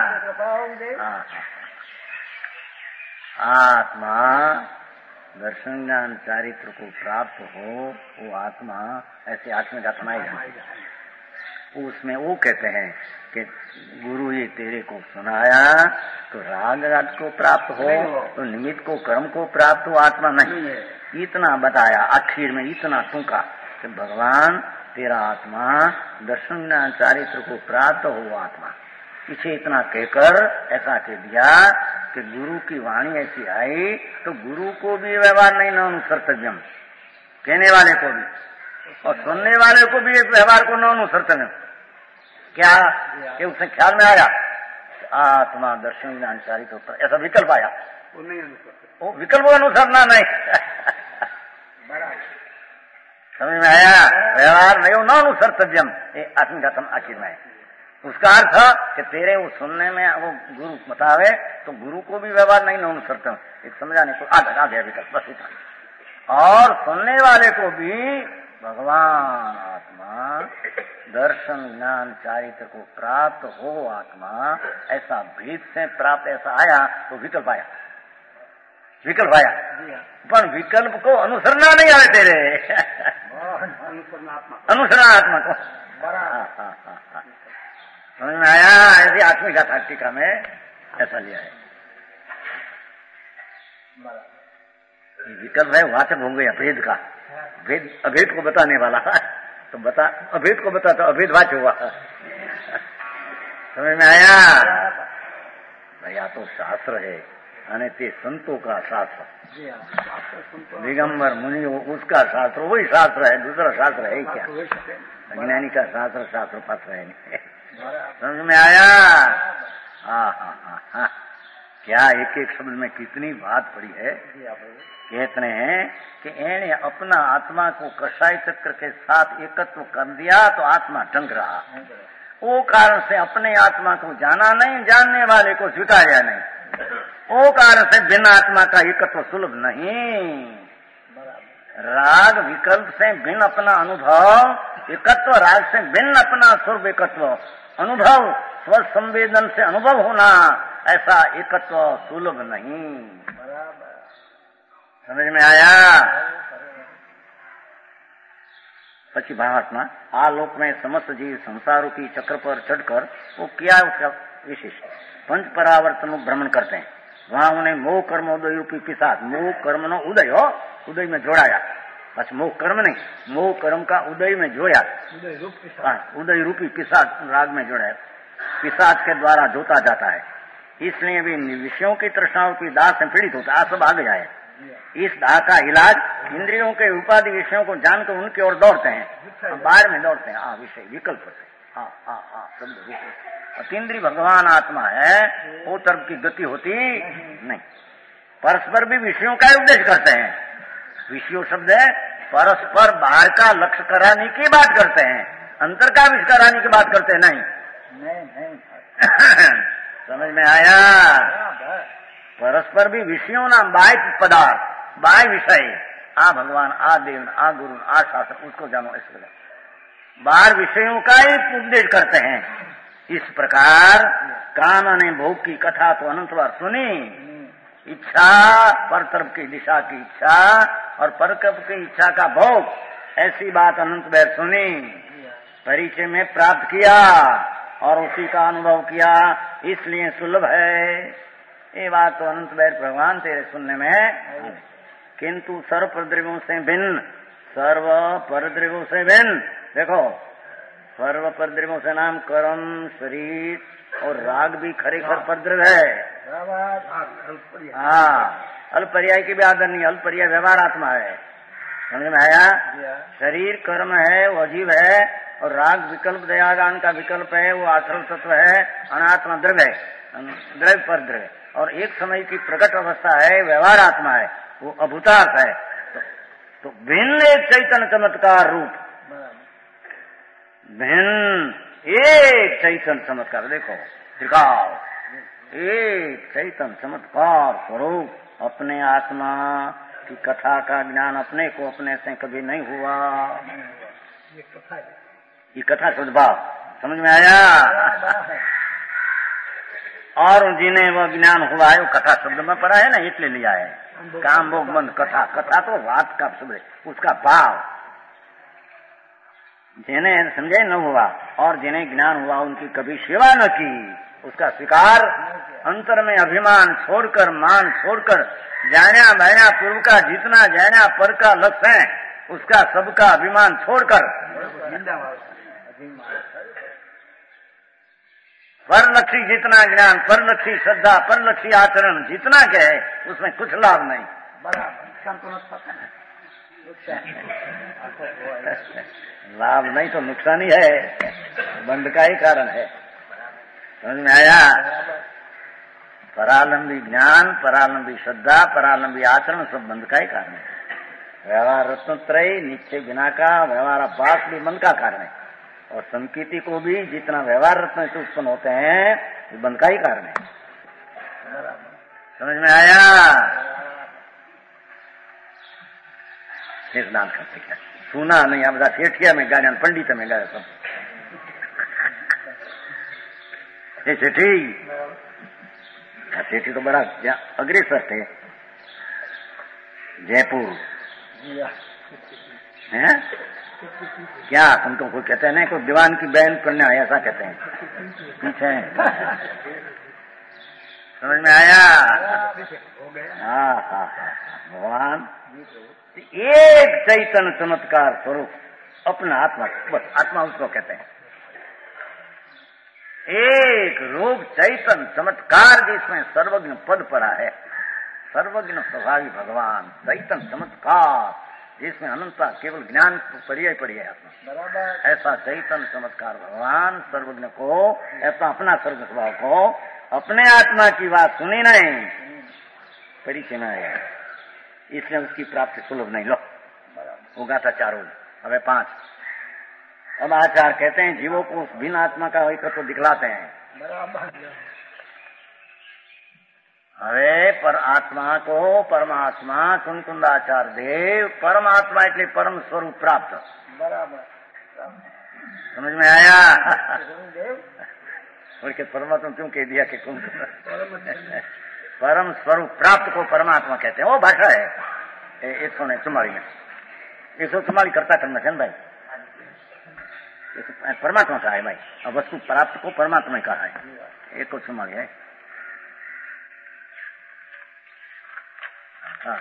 आत्मा दर्शन ज्ञान चारित्र को प्राप्त हो वो आत्मा ऐसे आत्मगाथा नहीं उसमें वो कहते हैं कि गुरु ये तेरे को सुनाया तो राग राग को प्राप्त हो तो निमित्त को कर्म को प्राप्त हो आत्मा नहीं इतना बताया आखिर में इतना टूका कि भगवान तेरा आत्मा दर्शन ज्ञान चारित्र को प्राप्त हो आत्मा पीछे इतना कहकर ऐसा कह दिया कि गुरु की वाणी ऐसी आई तो गुरु को भी व्यवहार नहीं न अनुसर्तव्यम कहने वाले को भी और सुनने वाले को भी व्यवहार को न अनुसर्तव्यम क्या ये उसने ख्याल में आया आत्मा दर्शन ज्ञान चारित्र ऐसा विकल्प आया वो विकल्प अनुसरना नहीं समझ में आया? व्यवहार नहीं न अनुसर्तव्यम ये आत्मगतम आखिर में उसका अर्थ कि तेरे वो सुनने में वो गुरु बतावे तो गुरु को भी व्यवहार नहीं न अनुसरते एक समझाने को आगे आगे विकल्प बस इतना और सुनने वाले को भी भगवान आत्मा दर्शन ज्ञान चारित्र को प्राप्त हो आत्मा ऐसा भेद से प्राप्त ऐसा आया तो विकल्प आया विकल्प आया पर विकल्प को अनुसरना नहीं आवे तेरे अनुसरणात्मक। समझ में आया? ऐसी आत्मिक गाथा टीका में ऐसा लिया है। विकल्प है वाचक होंगे अभेद का, भेद अभेद को बताने वाला तो बता, अभेद को बता तो अभेद वाच हुआ। समझ में आया? भैया तो शास्त्र है અને તે संतों का शास्त्र, दिगंबर मुनि उसका शास्त्र वही शास्त्र है, दूसरा शास्त्र है क्या? अज्ञानी का शास्त्र शास्त्र पात्र है नहीं। समझ में आया? हाँ हाँ हाँ हाँ, क्या एक एक शब्द में कितनी बात पड़ी है। कहते हैं कि एने अपना आत्मा को कषाय चक्र के साथ एकत्व कर दिया तो आत्मा टंक रहा। वो कारण से अपने आत्मा को जाना नहीं, जानने वाले को स्वीकार्या नहीं। वो कारण से बिना आत्मा का एकत्व सुलभ नहीं। राग विकल्प से भिन्न अपना अनुभव एकत्व, राग से भिन्न अपना स्वर्ग एकत्व अनुभव, स्व संवेदन से अनुभव होना, ऐसा एकत्व सुलभ नहीं। समझ में आया? પછી ભાવાત્મા આ લોક में समस्त जीव संसार रूपी चक्र पर चढ़कर वो क्या उसका विशेष पंच परावर्तन भ्रमण करते हैं। वहां उन्हें मोह कर्म उदय रूपी पिशाच, मोह कर्म नो उदय हो, उदय में जोड़ाया, बस मोह कर्म नहीं, मोह कर्म का उदय में जोया, उदय रूपी पिशाच राग में जोड़ाया, पिशाच के द्वारा जोता जाता है। इसलिए भी विषयों की तृष्णाओं की दाह से पीड़ित होता है। सब आ गया है। इस दाह का इलाज इंद्रियों के उपाधि विषयों को जानकर उनकी ओर दौड़ते हैं, बाहर में दौड़ते हैं। हाँ, विषय विकल्प से, हाँ हाँ हाँ, शब्द रूप अतीन्द्रिय भगवान आत्मा है, वो तरफ की गति होती नहीं। परस्पर भी विषयों का उपदेश करते हैं। विषयों शब्द है परस्पर बाहर का लक्ष्य कराने की बात करते हैं, अंतर का विषय कराने की बात करते नहीं। नहीं, नहीं। समझ में आया? परस्पर भी विषयों ना बाह्य पदार्थ, बाह्य विषय, आ भगवान, आ देव, आ गुरु, आ शास्त्र, उसको जानो। इस बाहर विषयों का ही उपदेश करते हैं। इस प्रकार कान ने भोग की कथा तो अनंत बार सुनी। इच्छा पर तरफ की दिशा की इच्छा और पर तरफ की इच्छा का भोग, ऐसी बात अनंत बार सुनी, परिचय में प्राप्त किया और उसी का अनुभव किया, इसलिए सुलभ है। ये बात तो अनंत बार भगवान तेरे सुनने में। किंतु सर्व परद्रव्यों से भिन्न, सर्व परद्रव्यों से भिन्न, देखो सर्व परद्रव्यों से नाम कर्म, शरीर और राग भी खरेखर परद्रव्य है। हाँ, अल्पर्याय की भी आदर नहीं, अल्पर्याय व्यवहार आत्मा है। समझ में आया? शरीर कर्म है, वो अजीब है, और राग विकल्प दयागान का विकल्प है, वो आश्रम तत्व है, अनात्मा द्रव्य है, द्रव्य पर द्रव्य। और एक समय की प्रकट अवस्था है, व्यवहार आत्मा है, वो अभूतार्थ है। तो, तो भिन्न एक चैतन्य चमत्कार रूप, भिन्न एक चैतन्य चमत्कार, देखो त्रिकाल, एक चैतन्य चमत्कार स्वरूप अपने आत्मा की कथा का ज्ञान अपने को अपने से कभी नहीं हुआ। ये कथा सद्भाव, समझ में आया? और जिन्हें वह ज्ञान हुआ है वो कथा शब्द में पढ़ा है ना, इसलिए लिया है। काम भोग बंद कथा, कथा तो बात का शब्द, उसका भाव। जिन्हें समझे न हुआ और जिन्हें ज्ञान हुआ उनकी कभी सेवा न की, उसका स्वीकार अंतर में अभिमान छोड़कर, मान छोड़कर, जाना बहना पूर्व का जितना जाना पर का लक्ष्य है, उसका सबका अभिमान छोड़कर परलक्षी जितना ज्ञान, परलक्षी श्रद्धा, परलक्षी आचरण जितना के है, उसमें कुछ लाभ नहीं। लाभ नहीं तो नुकसान ही है, बंध का ही कारण है। समझ में आया? परालंबी ज्ञान, परालंबी श्रद्धा, परालंबी आचरण सब बंध का ही कारण है। व्यवहार रत्नत्रय निश्चय बिना का व्यवहार अभ्यास भी बंध का कारण है, और संकीर्ति को भी जितना व्यवहार रत्न से उत्पन्न होते हैं ये बंध का ही कारण है। समझ में आया? सिद्धांत करते क्या सुना नहीं, अब सेठिया में गाया, पंडित में गाया सब। ये सेठी सेठी तो बड़ा अग्रेसर थे, जयपुर है, क्या तुमको कोई कहते हैं ना, कोई दीवान की बहन करने आया ऐसा कहते हैं पीछे। समझ में आया? हाँ हाँ हाँ भगवान एक चैतन्य चमत्कार स्वरूप अपना आत्मा, बस आत्मा उसको कहते हैं। एक रूप चैतन्य चमत्कार जिसमें सर्वज्ञ पद पड़ा है, सर्वज्ञ स्वभावी भगवान चैतन्य चमत्कार जिसमें अनंता केवल ज्ञान पड़ी ही पड़ी है आत्मा। ऐसा चैतन्य चमत्कार भगवान सर्वज्ञ को, ऐसा अपना सर्व स्वभाव को, अपने आत्मा की बात सुनी नहीं, परिचय में आया, इसलिए उसकी प्राप्ति सुलभ नहीं। लो वो गाथा चारों, अब पांच। अब आचार्य कहते हैं जीवों को उस भिन्न आत्मा का एक तो दिखलाते हैं। अरे पर आत्मा को परमात्मा कुंकुंदाचार्य देव परमात्मा એટલે परम स्वरूप प्राप्त। समझ में आया? और के परमात्मा क्यों कह दिया कि कुंकुंद? परम स्वरूप प्राप्त को परमात्मा कहते हैं। वो भाषा है एक सौ ने चुमाली में, एक सौ चुमाली करता करना है भाई, परमात्मा का है भाई। अब वस्तु प्राप्त को परमात्मा का है, एक को चुमाली है। हाँ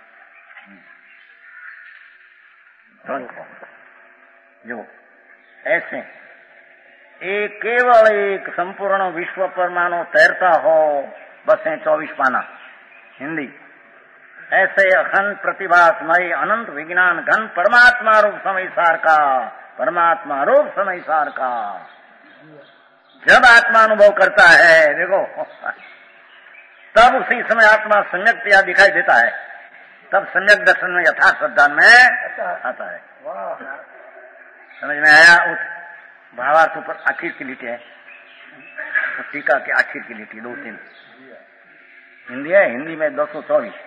जो ऐसे एक केवल एक संपूर्ण विश्व पर मानो तैरता हो, बस है चौबीस पाना हिंदी। ऐसे अखंड प्रतिभामय अनंत विज्ञान घन परमात्मा रूप समय सार का, परमात्मा रूप समय सार का जब आत्मा अनुभव करता है, देखो तब उसी समय आत्मा सम्यक्तया दिखाई देता है, तब सम्यक दर्शन में यथार्थ श्रद्धा में आता है। समझ में आया? उस भावार्थ ऊपर आखिर की लिटी है, उस टीका के आखिर की लिटी दो तीन हिंदी है, हिंदी में दो सौ चौबीस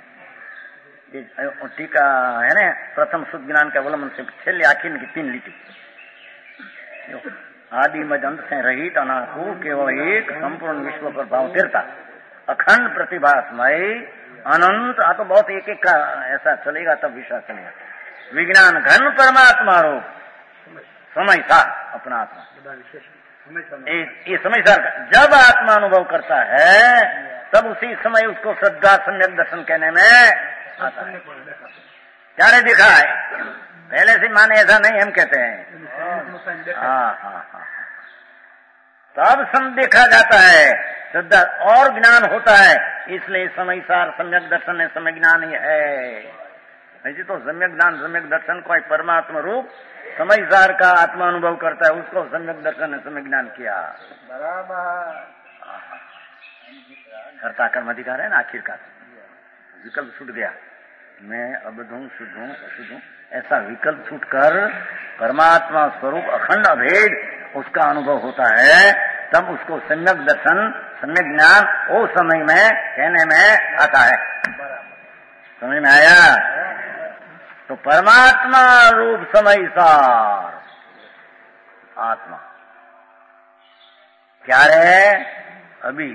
टीका है ना, प्रथम शुद्ध ज्ञान के अवलंबन से छेले आखिर की तीन लिटी। आदि मद अंत से रहित अनाकू केवल एक संपूर्ण विश्व पर भाव तिरता अखंड प्रतिभामय अनंत। आ तो बहुत एक एक का ऐसा चलेगा तब विश्वास चलेगा। विज्ञान घन परमात्मा रूप समय सार अपना आत्मा, ये समय सार जब आत्मा अनुभव करता है तब उसी समय उसको श्रद्धा सम्यक दर्शन कहने में आता है। क्या दिखा है पहले से माने ऐसा नहीं हम कहते हैं। हाँ हाँ हाँ तब सम देखा जाता है, श्रद्धा और ज्ञान होता है, इसलिए समय सार सम्यक दर्शन है, समय ज्ञान ही है। ऐसी तो सम्यक ज्ञान सम्यक दर्शन को परमात्मा रूप समय सार का आत्मा अनुभव करता है, उसको सम्यक दर्शन है समय ज्ञान किया। बराबर कर्ता कर्म अधिकार है ना, आखिरकार विकल्प छूट गया, मैं अबध हूं शुद्ध हूं अशुद्ध हूं, ऐसा विकल्प छूटकर परमात्मा स्वरूप अखंड अभेद उसका अनुभव होता है, तब उसको सम्यक दर्शन सम्यक ज्ञान वो समय में कहने में आता है। समझ में आया? तो परमात्मा रूप समय सार आत्मा क्या रहे अभी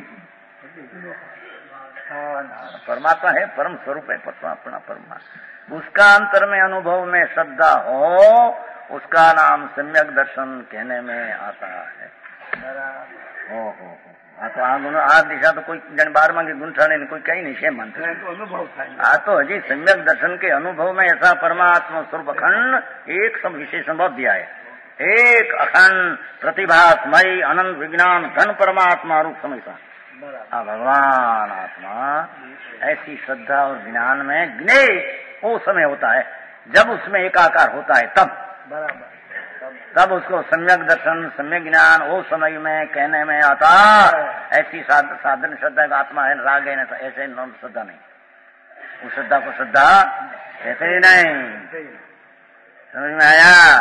परमात्मा है, परम स्वरूप है परमात्मा परमात्मा। उसका अंतर में अनुभव में श्रद्धा हो, उसका नाम सम्यक दर्शन कहने में आता है। हो हो हाँ तो आ दिशा तो कोई जन बार मांगे गुंठाने कोई कहीं नहीं से मानते आ तो हजी सम्यक दर्शन के अनुभव में ऐसा परमात्मा स्वरूप अखंड एक सब विशेषण बहुत दिया है। एक अखंड प्रतिभामय अनंत विज्ञान घन परमात्मा रूप समय सा हाँ भगवान आत्मा ऐसी श्रद्धा और ज्ञान में ज्ञे वो समय होता है जब उसमें एकाकार होता है, तब बराबर तब उसको सम्यक दर्शन सम्यक ज्ञान वो समय में कहने में आता। ऐसी साध, साधन श्रद्धा का आत्मा है, राग है, ऐसे नॉन श्रद्धा नहीं, उस श्रद्धा को श्रद्धा कहते ही नहीं। समझ में आया?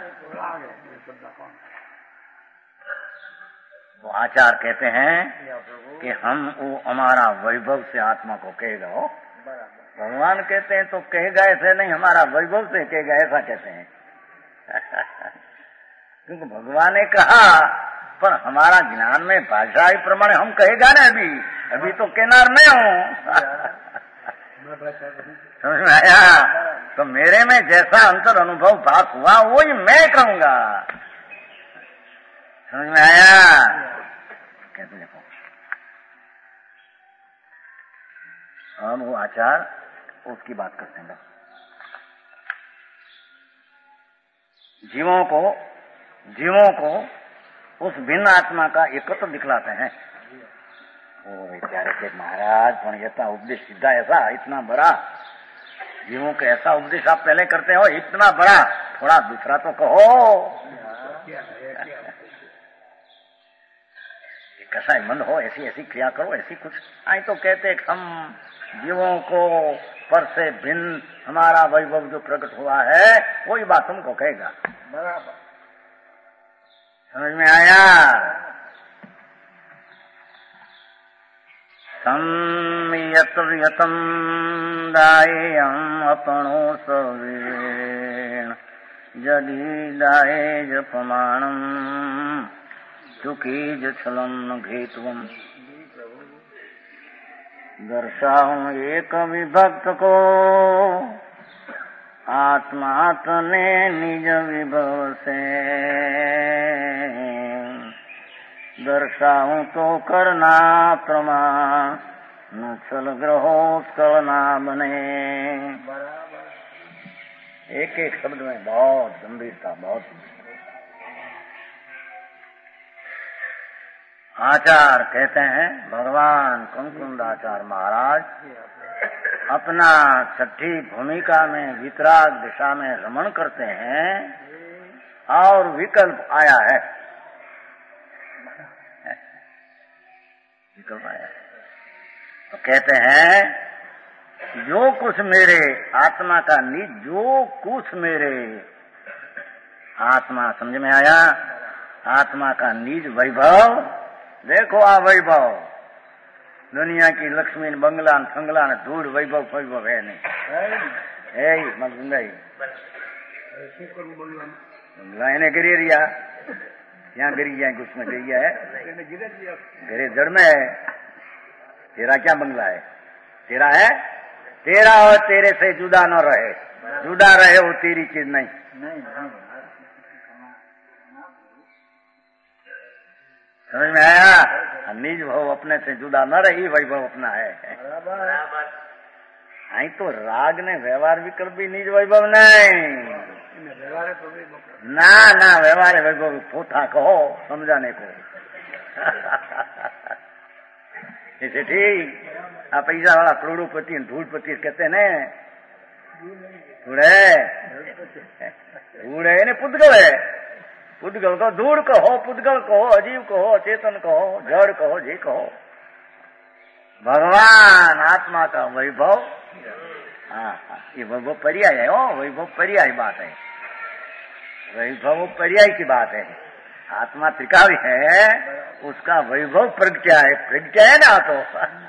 वो आचार्य कहते हैं कि हम वो हमारा वैभव से आत्मा को कहेगा हो, भगवान कहते हैं तो कहेगा ऐसे नहीं, हमारा वैभव से कहेगा ऐसा कहते हैं क्योंकि भगवान ने कहा पर हमारा ज्ञान में भाषा ही प्रमाण हम कहेगा ना, अभी अभी तो कहनार में हूँ समझ में आया? तो मेरे में जैसा अंतर अनुभव भास हुआ वही मैं कहूंगा। समझ में आया? कहते देखो हम वो आचार उसकी बात करते हैं। जीवों को जीवों को उस भिन्न आत्मा का एकत्र दिखलाते हैं। ओ बेचारे के महाराज पण ऐसा उपदेश सीधा ऐसा इतना बड़ा जीवों के ऐसा उपदेश आप पहले करते हो, इतना बड़ा थोड़ा दूसरा तो कहो। कैसा मन हो, ऐसी ऐसी क्रिया करो, ऐसी कुछ आई तो कहते हम जीवों को पर से भिन्न हमारा वैभव जो प्रकट हुआ है वही बात हमको कहेगा। बराबर समझ में आया? संयत यतम दायम अपनो सवेण जडी दाये जपमाणम चुकी जलम घेतुम दर्शाऊं एक विभक्त को आत्मा तने निज विभव से दर्शाऊं तो करना प्रमाण न छल ग्रहो स्कलना बने। एक एक शब्द में बहुत गंभीरता, बहुत आचार कहते हैं। भगवान कुंकुंद आचार्य महाराज अपना छठी भूमिका में वितराग दिशा में रमण करते हैं और विकल्प आया है, विकल्प आया है तो कहते हैं जो कुछ मेरे आत्मा का निज, जो कुछ मेरे आत्मा, समझ में आया? आत्मा का निज वैभव देखो। आ वैभव दुनिया की लक्ष्मी बंगला फंगला ने धूड़ वैभव वैभव है नहीं है ही मत बुंदाई बंगला इन्हें गिरी रिया यहाँ गिरी गया कुछ में गिरी है तेरे जड़ में है। तेरा क्या बंगला है? तेरा है तेरा और तेरे से जुदा न रहे, जुदा रहे वो तेरी चीज नहीं। समझ में आया? निज भाव अपने से जुदा न रही, वैभव अपना है। आई तो राग ने व्यवहार विकल्प भी निज वैभव नहीं ना ना व्यवहार वैभव पोथा कहो समझाने को। ऐसे ठीक आ पैसा वाला करोड़ोपति धूलपति कहते ने धूड़े धूड़े ने पुद्गल है। पुद्गल को धूड़ कहो, पुद्गल कहो, अजीव कहो, चेतन कहो, जड़ कहो, जी कहो। भगवान आत्मा का वैभव, हाँ ये वैभव पर्याय है। ओ वैभव पर्याय बात है, वैभव पर्याय की बात है। आत्मा त्रिकाव्य है, उसका वैभव प्रगट्या है, प्रगट्या है ना। तो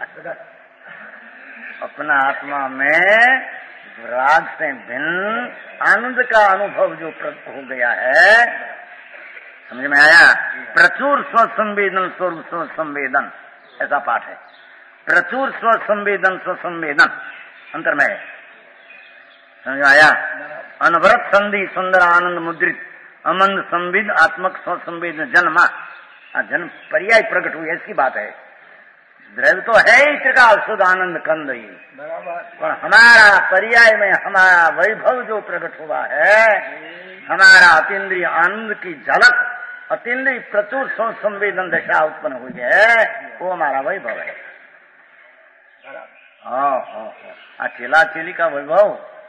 अपना आत्मा में राग से भिन्न आनंद का अनुभव जो प्रकट हो गया है, समझ में आया? प्रचुर स्व संवेदन स्वरूप स्व संवेदन ऐसा पाठ है। प्रचुर स्व संवेदन स्व संवेदन अंतर में है, समझ में आया? अनवरत संधि सुंदर आनंद मुद्रित अमंद संविद आत्मक स्व संवेदन जन्मा जन्म पर्याय प्रकट हुई, ऐसी बात है। द्रव्य तो है ही त्रिकाल शुद्ध आनंद कंद ही, पर हमारा पर्याय में हमारा वैभव जो प्रकट हुआ है, हमारा अतीन्द्रिय आनंद की झलक, अतीन्द्रिय प्रचुर स्व संवेदन दशा उत्पन्न हुई है, वो हमारा वैभव है। हाँ हाँ चेला चेली का वैभव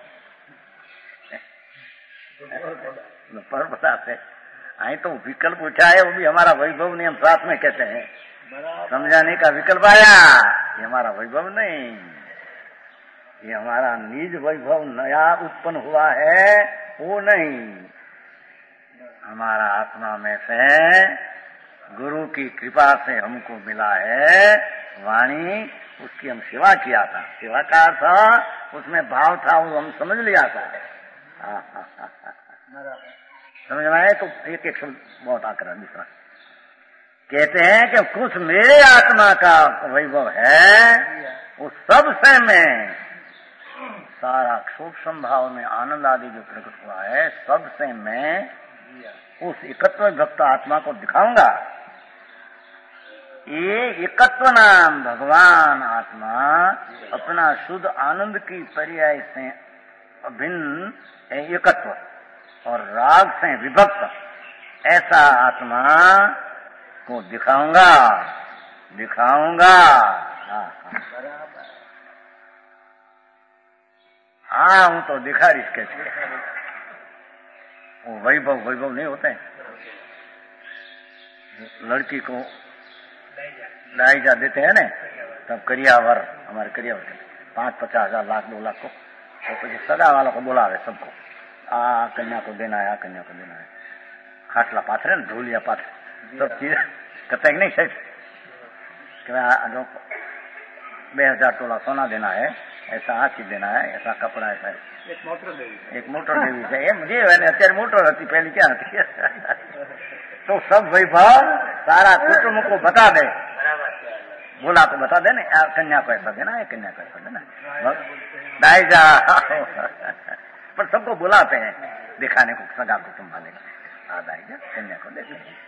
पर बताते आई तो विकल्प उठा है, वो भी हमारा वैभव नहीं, हम साथ में कहते हैं। समझाने का विकल्प आया, ये हमारा वैभव नहीं, ये हमारा निज वैभव नया उत्पन्न हुआ है, वो नहीं। हमारा आत्मा में से गुरु की कृपा से हमको मिला है वाणी, उसकी हम सेवा किया था। सेवा का अर्थ उसमें भाव था, वो हम समझ लिया था। हाँ हाँ हाँ समझ में आए? तो एक एक शब्द बहुत आकर दूसरा कहते हैं कि कुछ मेरे आत्मा का वैभव है, वो सबसे मैं सारा सूक्ष्म भाव में आनंद आदि जो प्रकट हुआ है, सबसे मैं उस एकत्व भक्त आत्मा को दिखाऊंगा। ये एकत्व नाम भगवान आत्मा अपना शुद्ध आनंद की पर्याय से अभिन्न एकत्व और राग से विभक्त ऐसा आत्मा को दिखाऊंगा दिखाऊंगा हाँ हूं तो दिखा रही कैसे वो वैभव वैभव नहीं होते। लड़की को दाइजा देते हैं ना, तब करियावर हमारे करियावर के पांच पचास हजार लाख दो लाख को, तो फिर सगा वालों को बुलावे सबको, आ कन्या को देना है, आ कन्या को देना है, खाटला पाथरे ना, ढोलिया पाथरे, सब चीज कहते नहीं सही जो बे हजार तोला सोना देना है, ऐसा आ चीज देना है, ऐसा कपड़ा, ऐसा एक मोटर देवी एक मोटर देवी चाहिए मुझे, અત્યારે मोटर હતી पहले क्या હતી तो सब वैभव सारा कुटुंब को बता दे, बोला को बता दे ना, कन्या को ऐसा देना है, कन्या को ऐसा देना है, दाइजा पर सबको बुलाते हैं दिखाने को, सगा कुटुंब वाले दाइजा कन्या को देते हैं।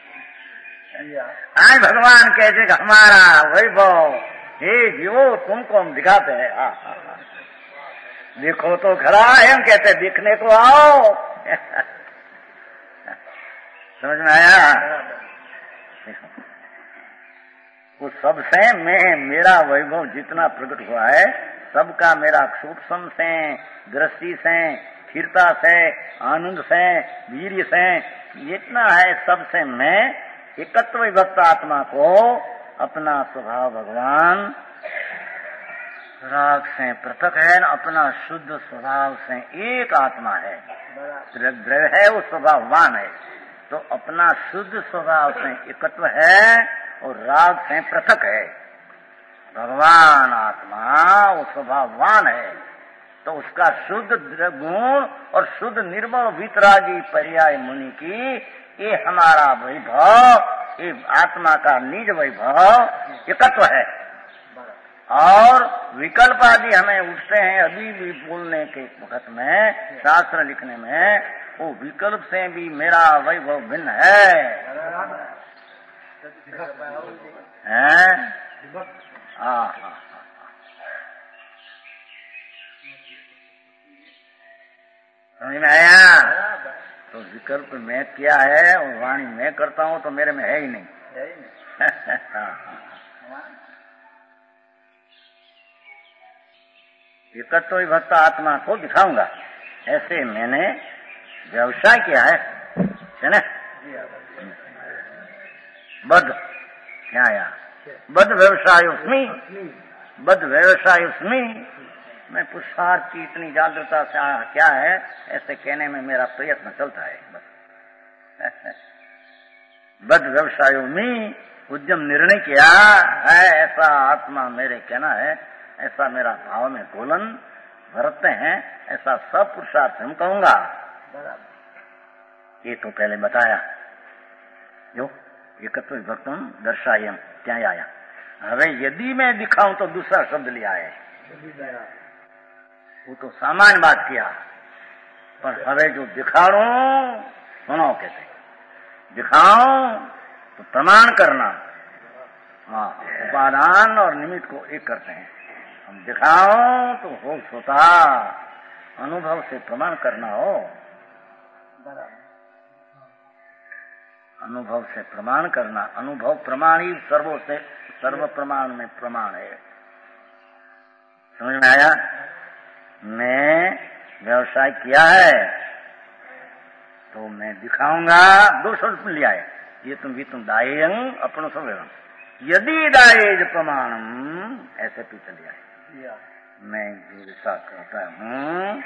आज भगवान कहते हमारा वैभव हे जीवो तुमको हम दिखाते हैं, हाँ हाँ हाँ देखो तो खरा है, हम कहते दिखने को आओ समझ में आया? वो सबसे मैं मेरा वैभव जितना प्रकट हुआ है, सबका मेरा सूक्ष्म से, दृष्टि से, स्थिरता से, आनंद से, वीर्य से जितना है, सबसे मैं एकत्व विभक्त आत्मा को अपना स्वभाव भगवान राग से पृथक है, अपना शुद्ध स्वभाव से एक आत्मा है, द्रव्य है वो स्वभाववान है, तो अपना शुद्ध स्वभाव से एकत्व है और राग से पृथक है। भगवान आत्मा वो स्वभाववान है, तो उसका शुद्ध गुण और शुद्ध निर्मल वितरागी पर्याय मुनि की ये हमारा वैभव, ये आत्मा का निज वैभव एकत्व है। और विकल्प आदि हमें उठते हैं अभी भी बोलने के वक्त में, शास्त्र लिखने में, वो विकल्प से भी मेरा वैभव भिन्न है, हैं? हाँ हाँ समझ में आया? तो विकल्प मैं क्या है और वाणी मैं करता हूँ तो मेरे में है ही नहीं, है ही नहीं। एकत्व विभक्त आत्मा को दिखाऊंगा, ऐसे मैंने व्यवसाय किया है, है ना? बद्ध क्या आया? बद्ध व्यवसाय उसमें, बद्ध व्यवसाय उसमें, मैं पुरुषार्थ की इतनी जागृता से क्या है ऐसे कहने में मेरा प्रयत्न चलता है बस। बद्ध व्यवसायों में उद्यम निर्णय किया है, ऐसा आत्मा मेरे कहना है, ऐसा मेरा भाव में दोलन बरतते हैं, ऐसा सब पुरुषार्थ हम कहूंगा। ये तो पहले बताया जो एकत्व विभक्तम दर्शायम क्या आया। हवे यदि मैं दिखाऊं तो दूसरा शब्द लिया है, वो तो सामान्य बात किया, पर हवे जो दिखाड़ू सुनो कहते दिखाओ तो प्रमाण करना, हाँ उपादान और निमित्त को एक करते हैं। हम दिखाओ तो हो सोता अनुभव से प्रमाण करना हो, अनुभव से प्रमाण करना, अनुभव प्रमाण ही सर्वो से सर्व प्रमाण में प्रमाण है। समझ में आया? मैं व्यवसाय किया है तो मैं दिखाऊंगा, दो शब्द लिया है, ये तुम भी तुम दायें अपनो सब यदि दायेज प्रमाणम, ऐसे पीछे लिया है। मैं जो ऐसा कहता हूँ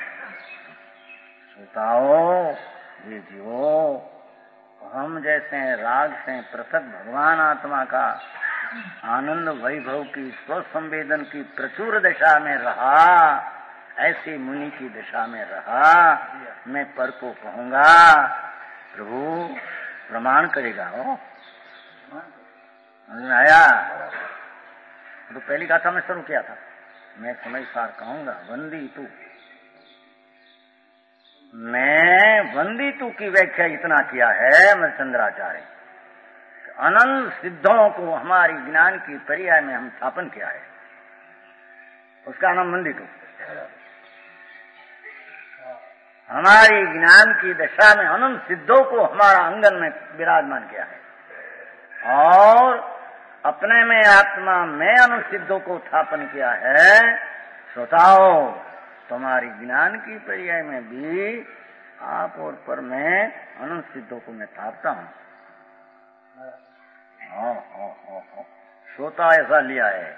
सुताओ ये जीवो, हम जैसे राग से पृथक भगवान आत्मा का आनंद वैभव की स्वसंवेदन की प्रचुर दशा में रहा, ऐसी मुनि की दशा में रहा, मैं पर को कहूंगा प्रभु प्रमाण करेगा। हो आया तो पहली गाथा में शुरू किया था, मैं समय सार कहूंगा वंदी तू। मैं वंदी तू की व्याख्या इतना किया है मृचंद्राचार्य, अनंत सिद्धों को हमारी ज्ञान की पर्याय में हम स्थापन किया है, उसका नाम वंदी तू। हमारी ज्ञान की दशा में अनंत सिद्धों को हमारा आंगन में विराजमान किया है और अपने में आत्मा में अनंत सिद्धों को स्थापन किया है। श्रोताओ, तुम्हारी ज्ञान की पर्याय में भी आप और पर मैं अनंत सिद्धों को मैं थापता हूं। हाँ हाँ हाँ हाँ, श्रोता ऐसा लिया है।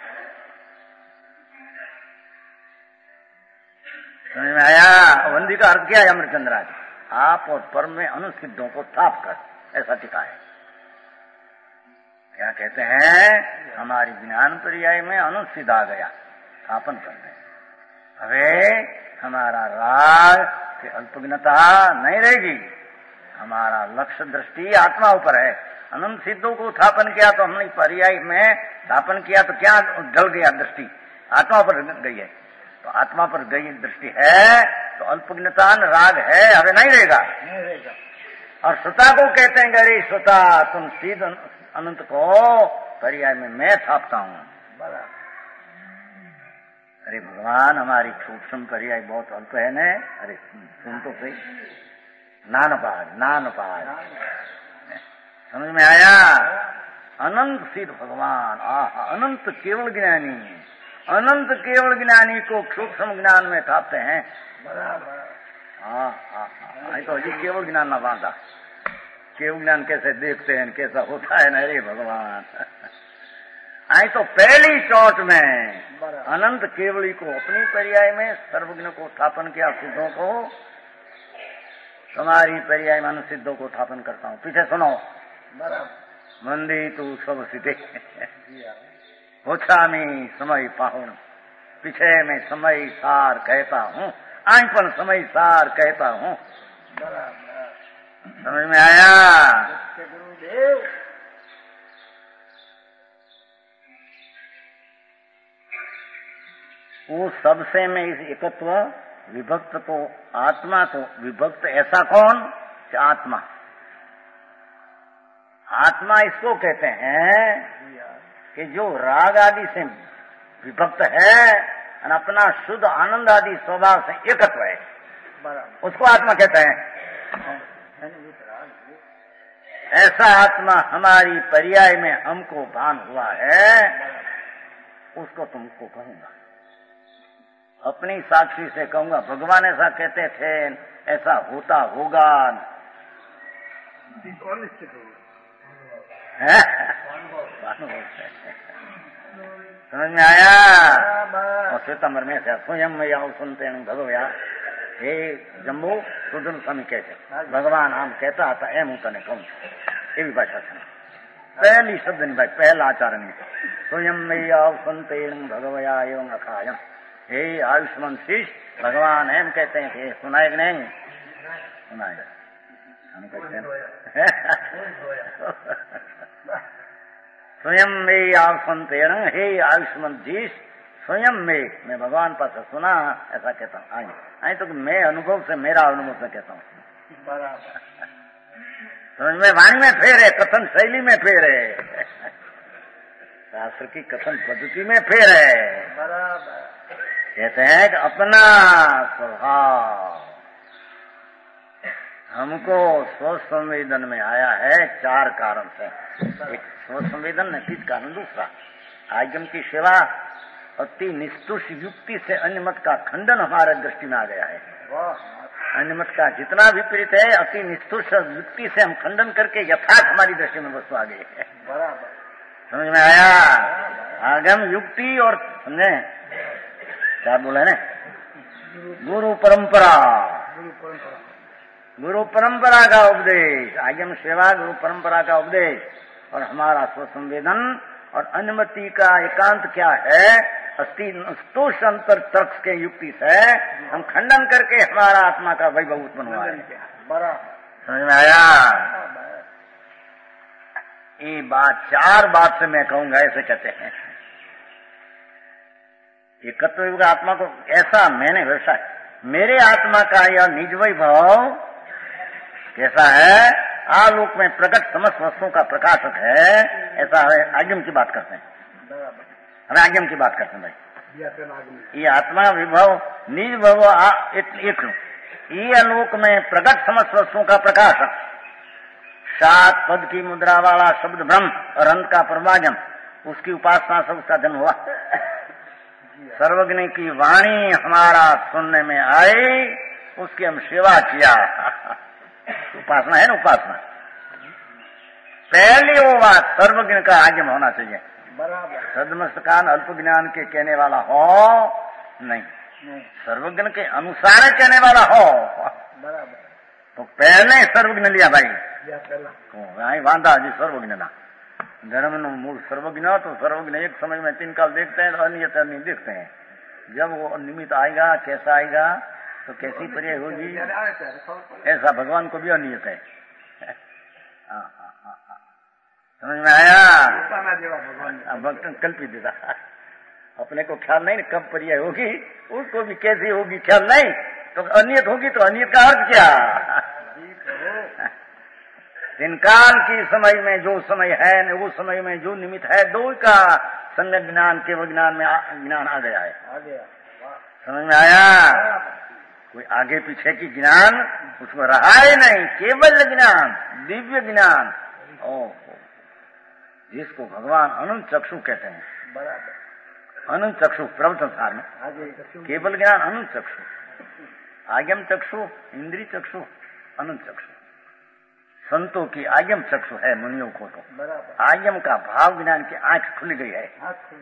समझ में आया? वंदी का अर्थ क्या है अमृतचंद्राज? आप और पर में अनंत सिद्धों को थाप कर, ऐसा टिका है। क्या कहते हैं? हमारी ज्ञान पर्याय में अनंत सिद्ध आ गया, स्थापन करने। अरे हमारा राग की अल्पज्ञता नहीं रहेगी, हमारा लक्ष्य दृष्टि आत्मा ऊपर है। अनंत सिद्धों को स्थापन किया तो हमने पर्याय में स्थापन किया तो क्या ढल गया? दृष्टि आत्मा पर गई है, तो आत्मा पर गई दृष्टि है तो अल्पज्ञता राग है, अरे नहीं रहेगा, नहीं रहेगा। और श्रोता को कहते हैं अरे श्रोता तुम सीध अनंत को पर्याय में मैं थापता हूं। अरे भगवान, हमारी सूक्ष्म पर्याय बहुत अल्प है न। अरे सुन तो सही, नानपाद नानपाद, समझ में आया? अनंत सिद्ध भगवान, आह अनंत केवल ज्ञानी, अनंत केवल ज्ञानी को सूक्ष्म ज्ञान में थापते हैं। हाँ हाँ हाँ, तो अजी केवल ज्ञान ना बांधा, केवल ज्ञान कैसे देखते हैं, कैसा होता है न रे भगवान। आई तो पहली चोट में अनंत केवली को अपनी पर्याय में सर्वज्ञ को स्थापन किया, सिद्धों को तुम्हारी पर्याय में अनंत सिद्धों को स्थापन करता हूँ। पीछे सुनो, मंदी तू सब सिद्धे होछामी समय पाहुण, पीछे में समय सार कहता हूँ, आई पर समय सार कहता हूँ। समझ में आया? गुरुदेव वो सबसे में इस एकत्व विभक्त को, आत्मा को विभक्त, ऐसा कौन? आत्मा। आत्मा इसको कहते हैं कि जो राग आदि से विभक्त है और अपना शुद्ध आनंद आदि स्वभाव से एकत्व है, उसको आत्मा कहते हैं। ऐसा आत्मा हमारी पर्याय में हमको भान हुआ है, उसको तुमको कहूंगा, अपनी साक्षी से कहूंगा। भगवान ऐसा कहते थे, ऐसा होता होगा। समझ में आया? और श्वेतांबर में से स्वयं में आओ सुनते हैं भगवया, हे जम्बू सुदन स्वामी कहते भगवान आम कहता था एम हूं तने कहूं, एवी भाषा से पहली शब्द नहीं भाई, पहला आचरण स्वयं में आओ सुनते भगवया एवं अखायम, हे आयुष्मान शिष्य भगवान एम कहते हैं कि सुनाए कि नहीं सुनाए, हम कहते हैं स्वयं में आप सुनते हैं, हे आयुष्मान शिष्य स्वयं में मैं भगवान पास सुना, ऐसा कहता हूँ। आई आई तो मैं अनुभव से, मेरा अनुभव से कहता हूँ। समझ में? वाणी में फेर है, कथन शैली में फेर है, शास्त्र की कथन पद्धति में फेर है। कहते हैं कि अपना स्वभाव हमको स्व संवेदन में आया है चार कारण से। एक स्व संवेदन, नतीज कारण। दूसरा आगम की सेवा, अति निष्ठुष युक्ति से अन्य मत का खंडन हमारे दृष्टि में आ गया है। अन्य मत का जितना विपरीत है, अति निष्ठुष युक्ति से हम खंडन करके यथार्थ हमारी दृष्टि में वस्तु आ गई है। समझ में आया? आगम युक्ति और समझे क्या बोले ना, गुरु परंपरा, गुरु परंपरा का उपदेश, आगम सेवा गुरु परंपरा का उपदेश, और हमारा स्वसंवेदन और अनुमति का एकांत क्या है, अस्तित्व अंतर तर्क के युक्ति से हम खंडन करके हमारा आत्मा का वैभव उत्पन्न हुआ है। समझ में आया? ये बात चार बात से मैं कहूंगा, ऐसे कहते हैं। एकत्व युग आत्मा को ऐसा मैंने वैसा मेरे आत्मा का यह निज वैभव कैसा है, आलोक में प्रकट समस्त वस्तुओं का प्रकाशक है, ऐसा है। आगम की बात करते हैं, हमें आगम की बात करते हैं भाई। ये आत्मा विभव निज भव एक ये आलोक में प्रकट समस्त वस्तुओं का प्रकाशक, सात पद की मुद्रा वाला शब्द ब्रह्म और अंत का परमागम, उसकी उपासना से उसका जन्म हुआ। सर्वज्ञ की वाणी हमारा सुनने में आई, उसकी हम सेवा किया। उपासना है ना, उपासना। पहली वो बात सर्वज्ञ का आगम होना चाहिए, सदमस्तकान अल्प ज्ञान के कहने वाला हो नहीं, सर्वज्ञ के अनुसार कहने वाला हो। तो पहले सर्वज्ञ लिया भाई, आई वांधा जी सर्वज्ञ ना धर्म नो मूल सर्वज्ञ तो सर्वज्ञ एक समय में तीन काल देखते हैं, अन्यथा नहीं देखते हैं। जब वो निमित्त आएगा, कैसा आएगा, तो कैसी पर्याय होगी, ऐसा भगवान को भी अनियत है। समझ में आया? भक्त कल्पित देता, अपने को ख्याल नहीं कब पर्याय होगी, उसको भी कैसी होगी ख्याल नहीं, तो अनियत होगी। तो अनियत का अर्थ क्या? दिन काल की समय में जो समय है, वो समय में जो निमित्त है, दो का सम्यक ज्ञान केवल ज्ञान में ज्ञान आ गया है। समझ में आया? कोई आगे पीछे की ज्ञान उसमें रहा ही नहीं, केवल ज्ञान, दिव्य ज्ञान। ओ जिसको भगवान अनंत चक्षु कहते हैं, अनंत चक्षु प्रभु संसार में केवल ज्ञान अनंत चक्षु, आगम चक्षु, इंद्रिय चक्षु, अनंत चक्षु। संतों की आगम चक्षु है, मुनियों को तो आगम का भाव ज्ञान की आंख खुल गई है,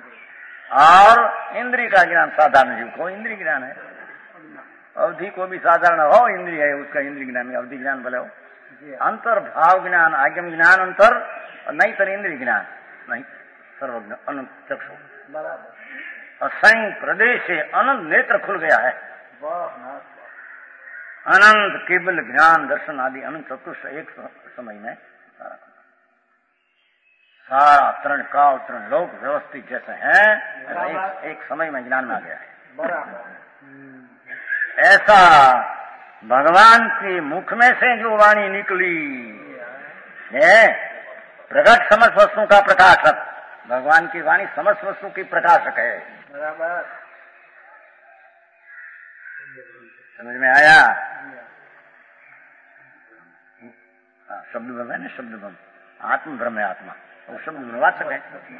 और इंद्रिय का ज्ञान साधारण जीव को इंद्रिय ज्ञान है। अवधि को भी साधारण हो इंद्रिय है, उसका इंद्रिय ज्ञान, अवधि ज्ञान बोले हो। अंतर भाव ज्ञान, आगम ज्ञान अंतर, नहीं तर इंद्रिय ज्ञान नहीं, सर्वज्ञ अनंत चक्षु। असंग प्रदेश से अनंत नेत्र खुल गया है, अनंत केवल ज्ञान दर्शन आदि अनंत चतुर्थ एक समय में सारा सारा तरण काल तरण लोक व्यवस्थित जैसे हैं, एक, एक समय में ज्ञान में आ गया है। ऐसा भगवान के मुख में से जो वाणी निकली है, प्रकट समस्त वस्तु का प्रकाशक, भगवान की वाणी समस्त वस्तु की प्रकाशक है। समझ में आया? शब्द ब्रह्म है ना, शब्द ब्रह्म, आत्म ब्रह्म है आत्मा, वो शब्द ब्रह्मवाचक है।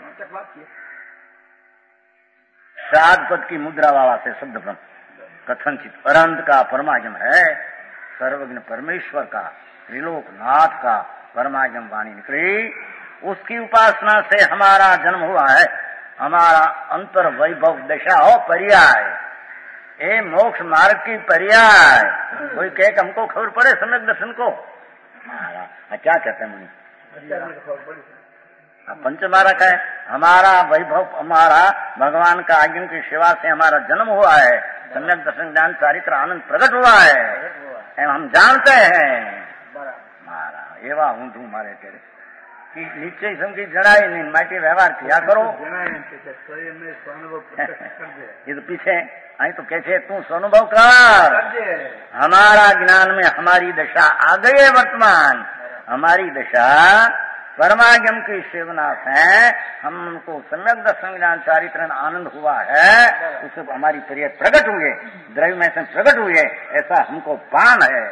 सात पद की मुद्रा वाला से शब्द ब्रह्म कथनचित अनंत का परमागम है, सर्वज्ञ परमेश्वर का, त्रिलोकनाथ का परमागम वाणी निकली, उसकी उपासना से हमारा जन्म हुआ है। हमारा अंतर वैभव दशा हो पर्याय, ए मोक्ष मार्ग की पर्याय। कोई कहे कि हमको खबर पड़े सम्यक दर्शन को, क्या कहते हैं मुनि, पंचमारक है। हमारा वैभव, हमारा भगवान का आज्ञा की सेवा से हमारा जन्म हुआ है, सम्यक दर्शन ज्ञान चारित्र आनंद प्रकट हुआ है, हम जानते हैं। मारा एवा हूं तू मारे तेरे कि नीचे समझी जड़ाई नहीं, माटी व्यवहार किया करो। ये तो पीछे आई तो कैसे तू स्वानुभव कर, हमारा ज्ञान में हमारी दशा आ गई है। वर्तमान हमारी दशा परमागम की सेवना है, हमको सम्यक दर्शन ज्ञान चारित्र आनंद हुआ है, उससे हमारी प्रिय प्रकट हुए, द्रव्य में से प्रकट हुए, ऐसा हमको पान है।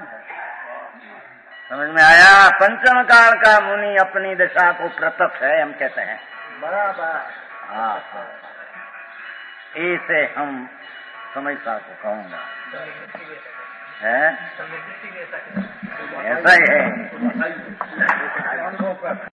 समझ में आया? पंचम काल का मुनि अपनी दशा को प्रत्यक्ष है हम कहते हैं, बराबर। हाँ हाँ, ऐसे हम समझता को कहूँगा है, ऐसा ही है।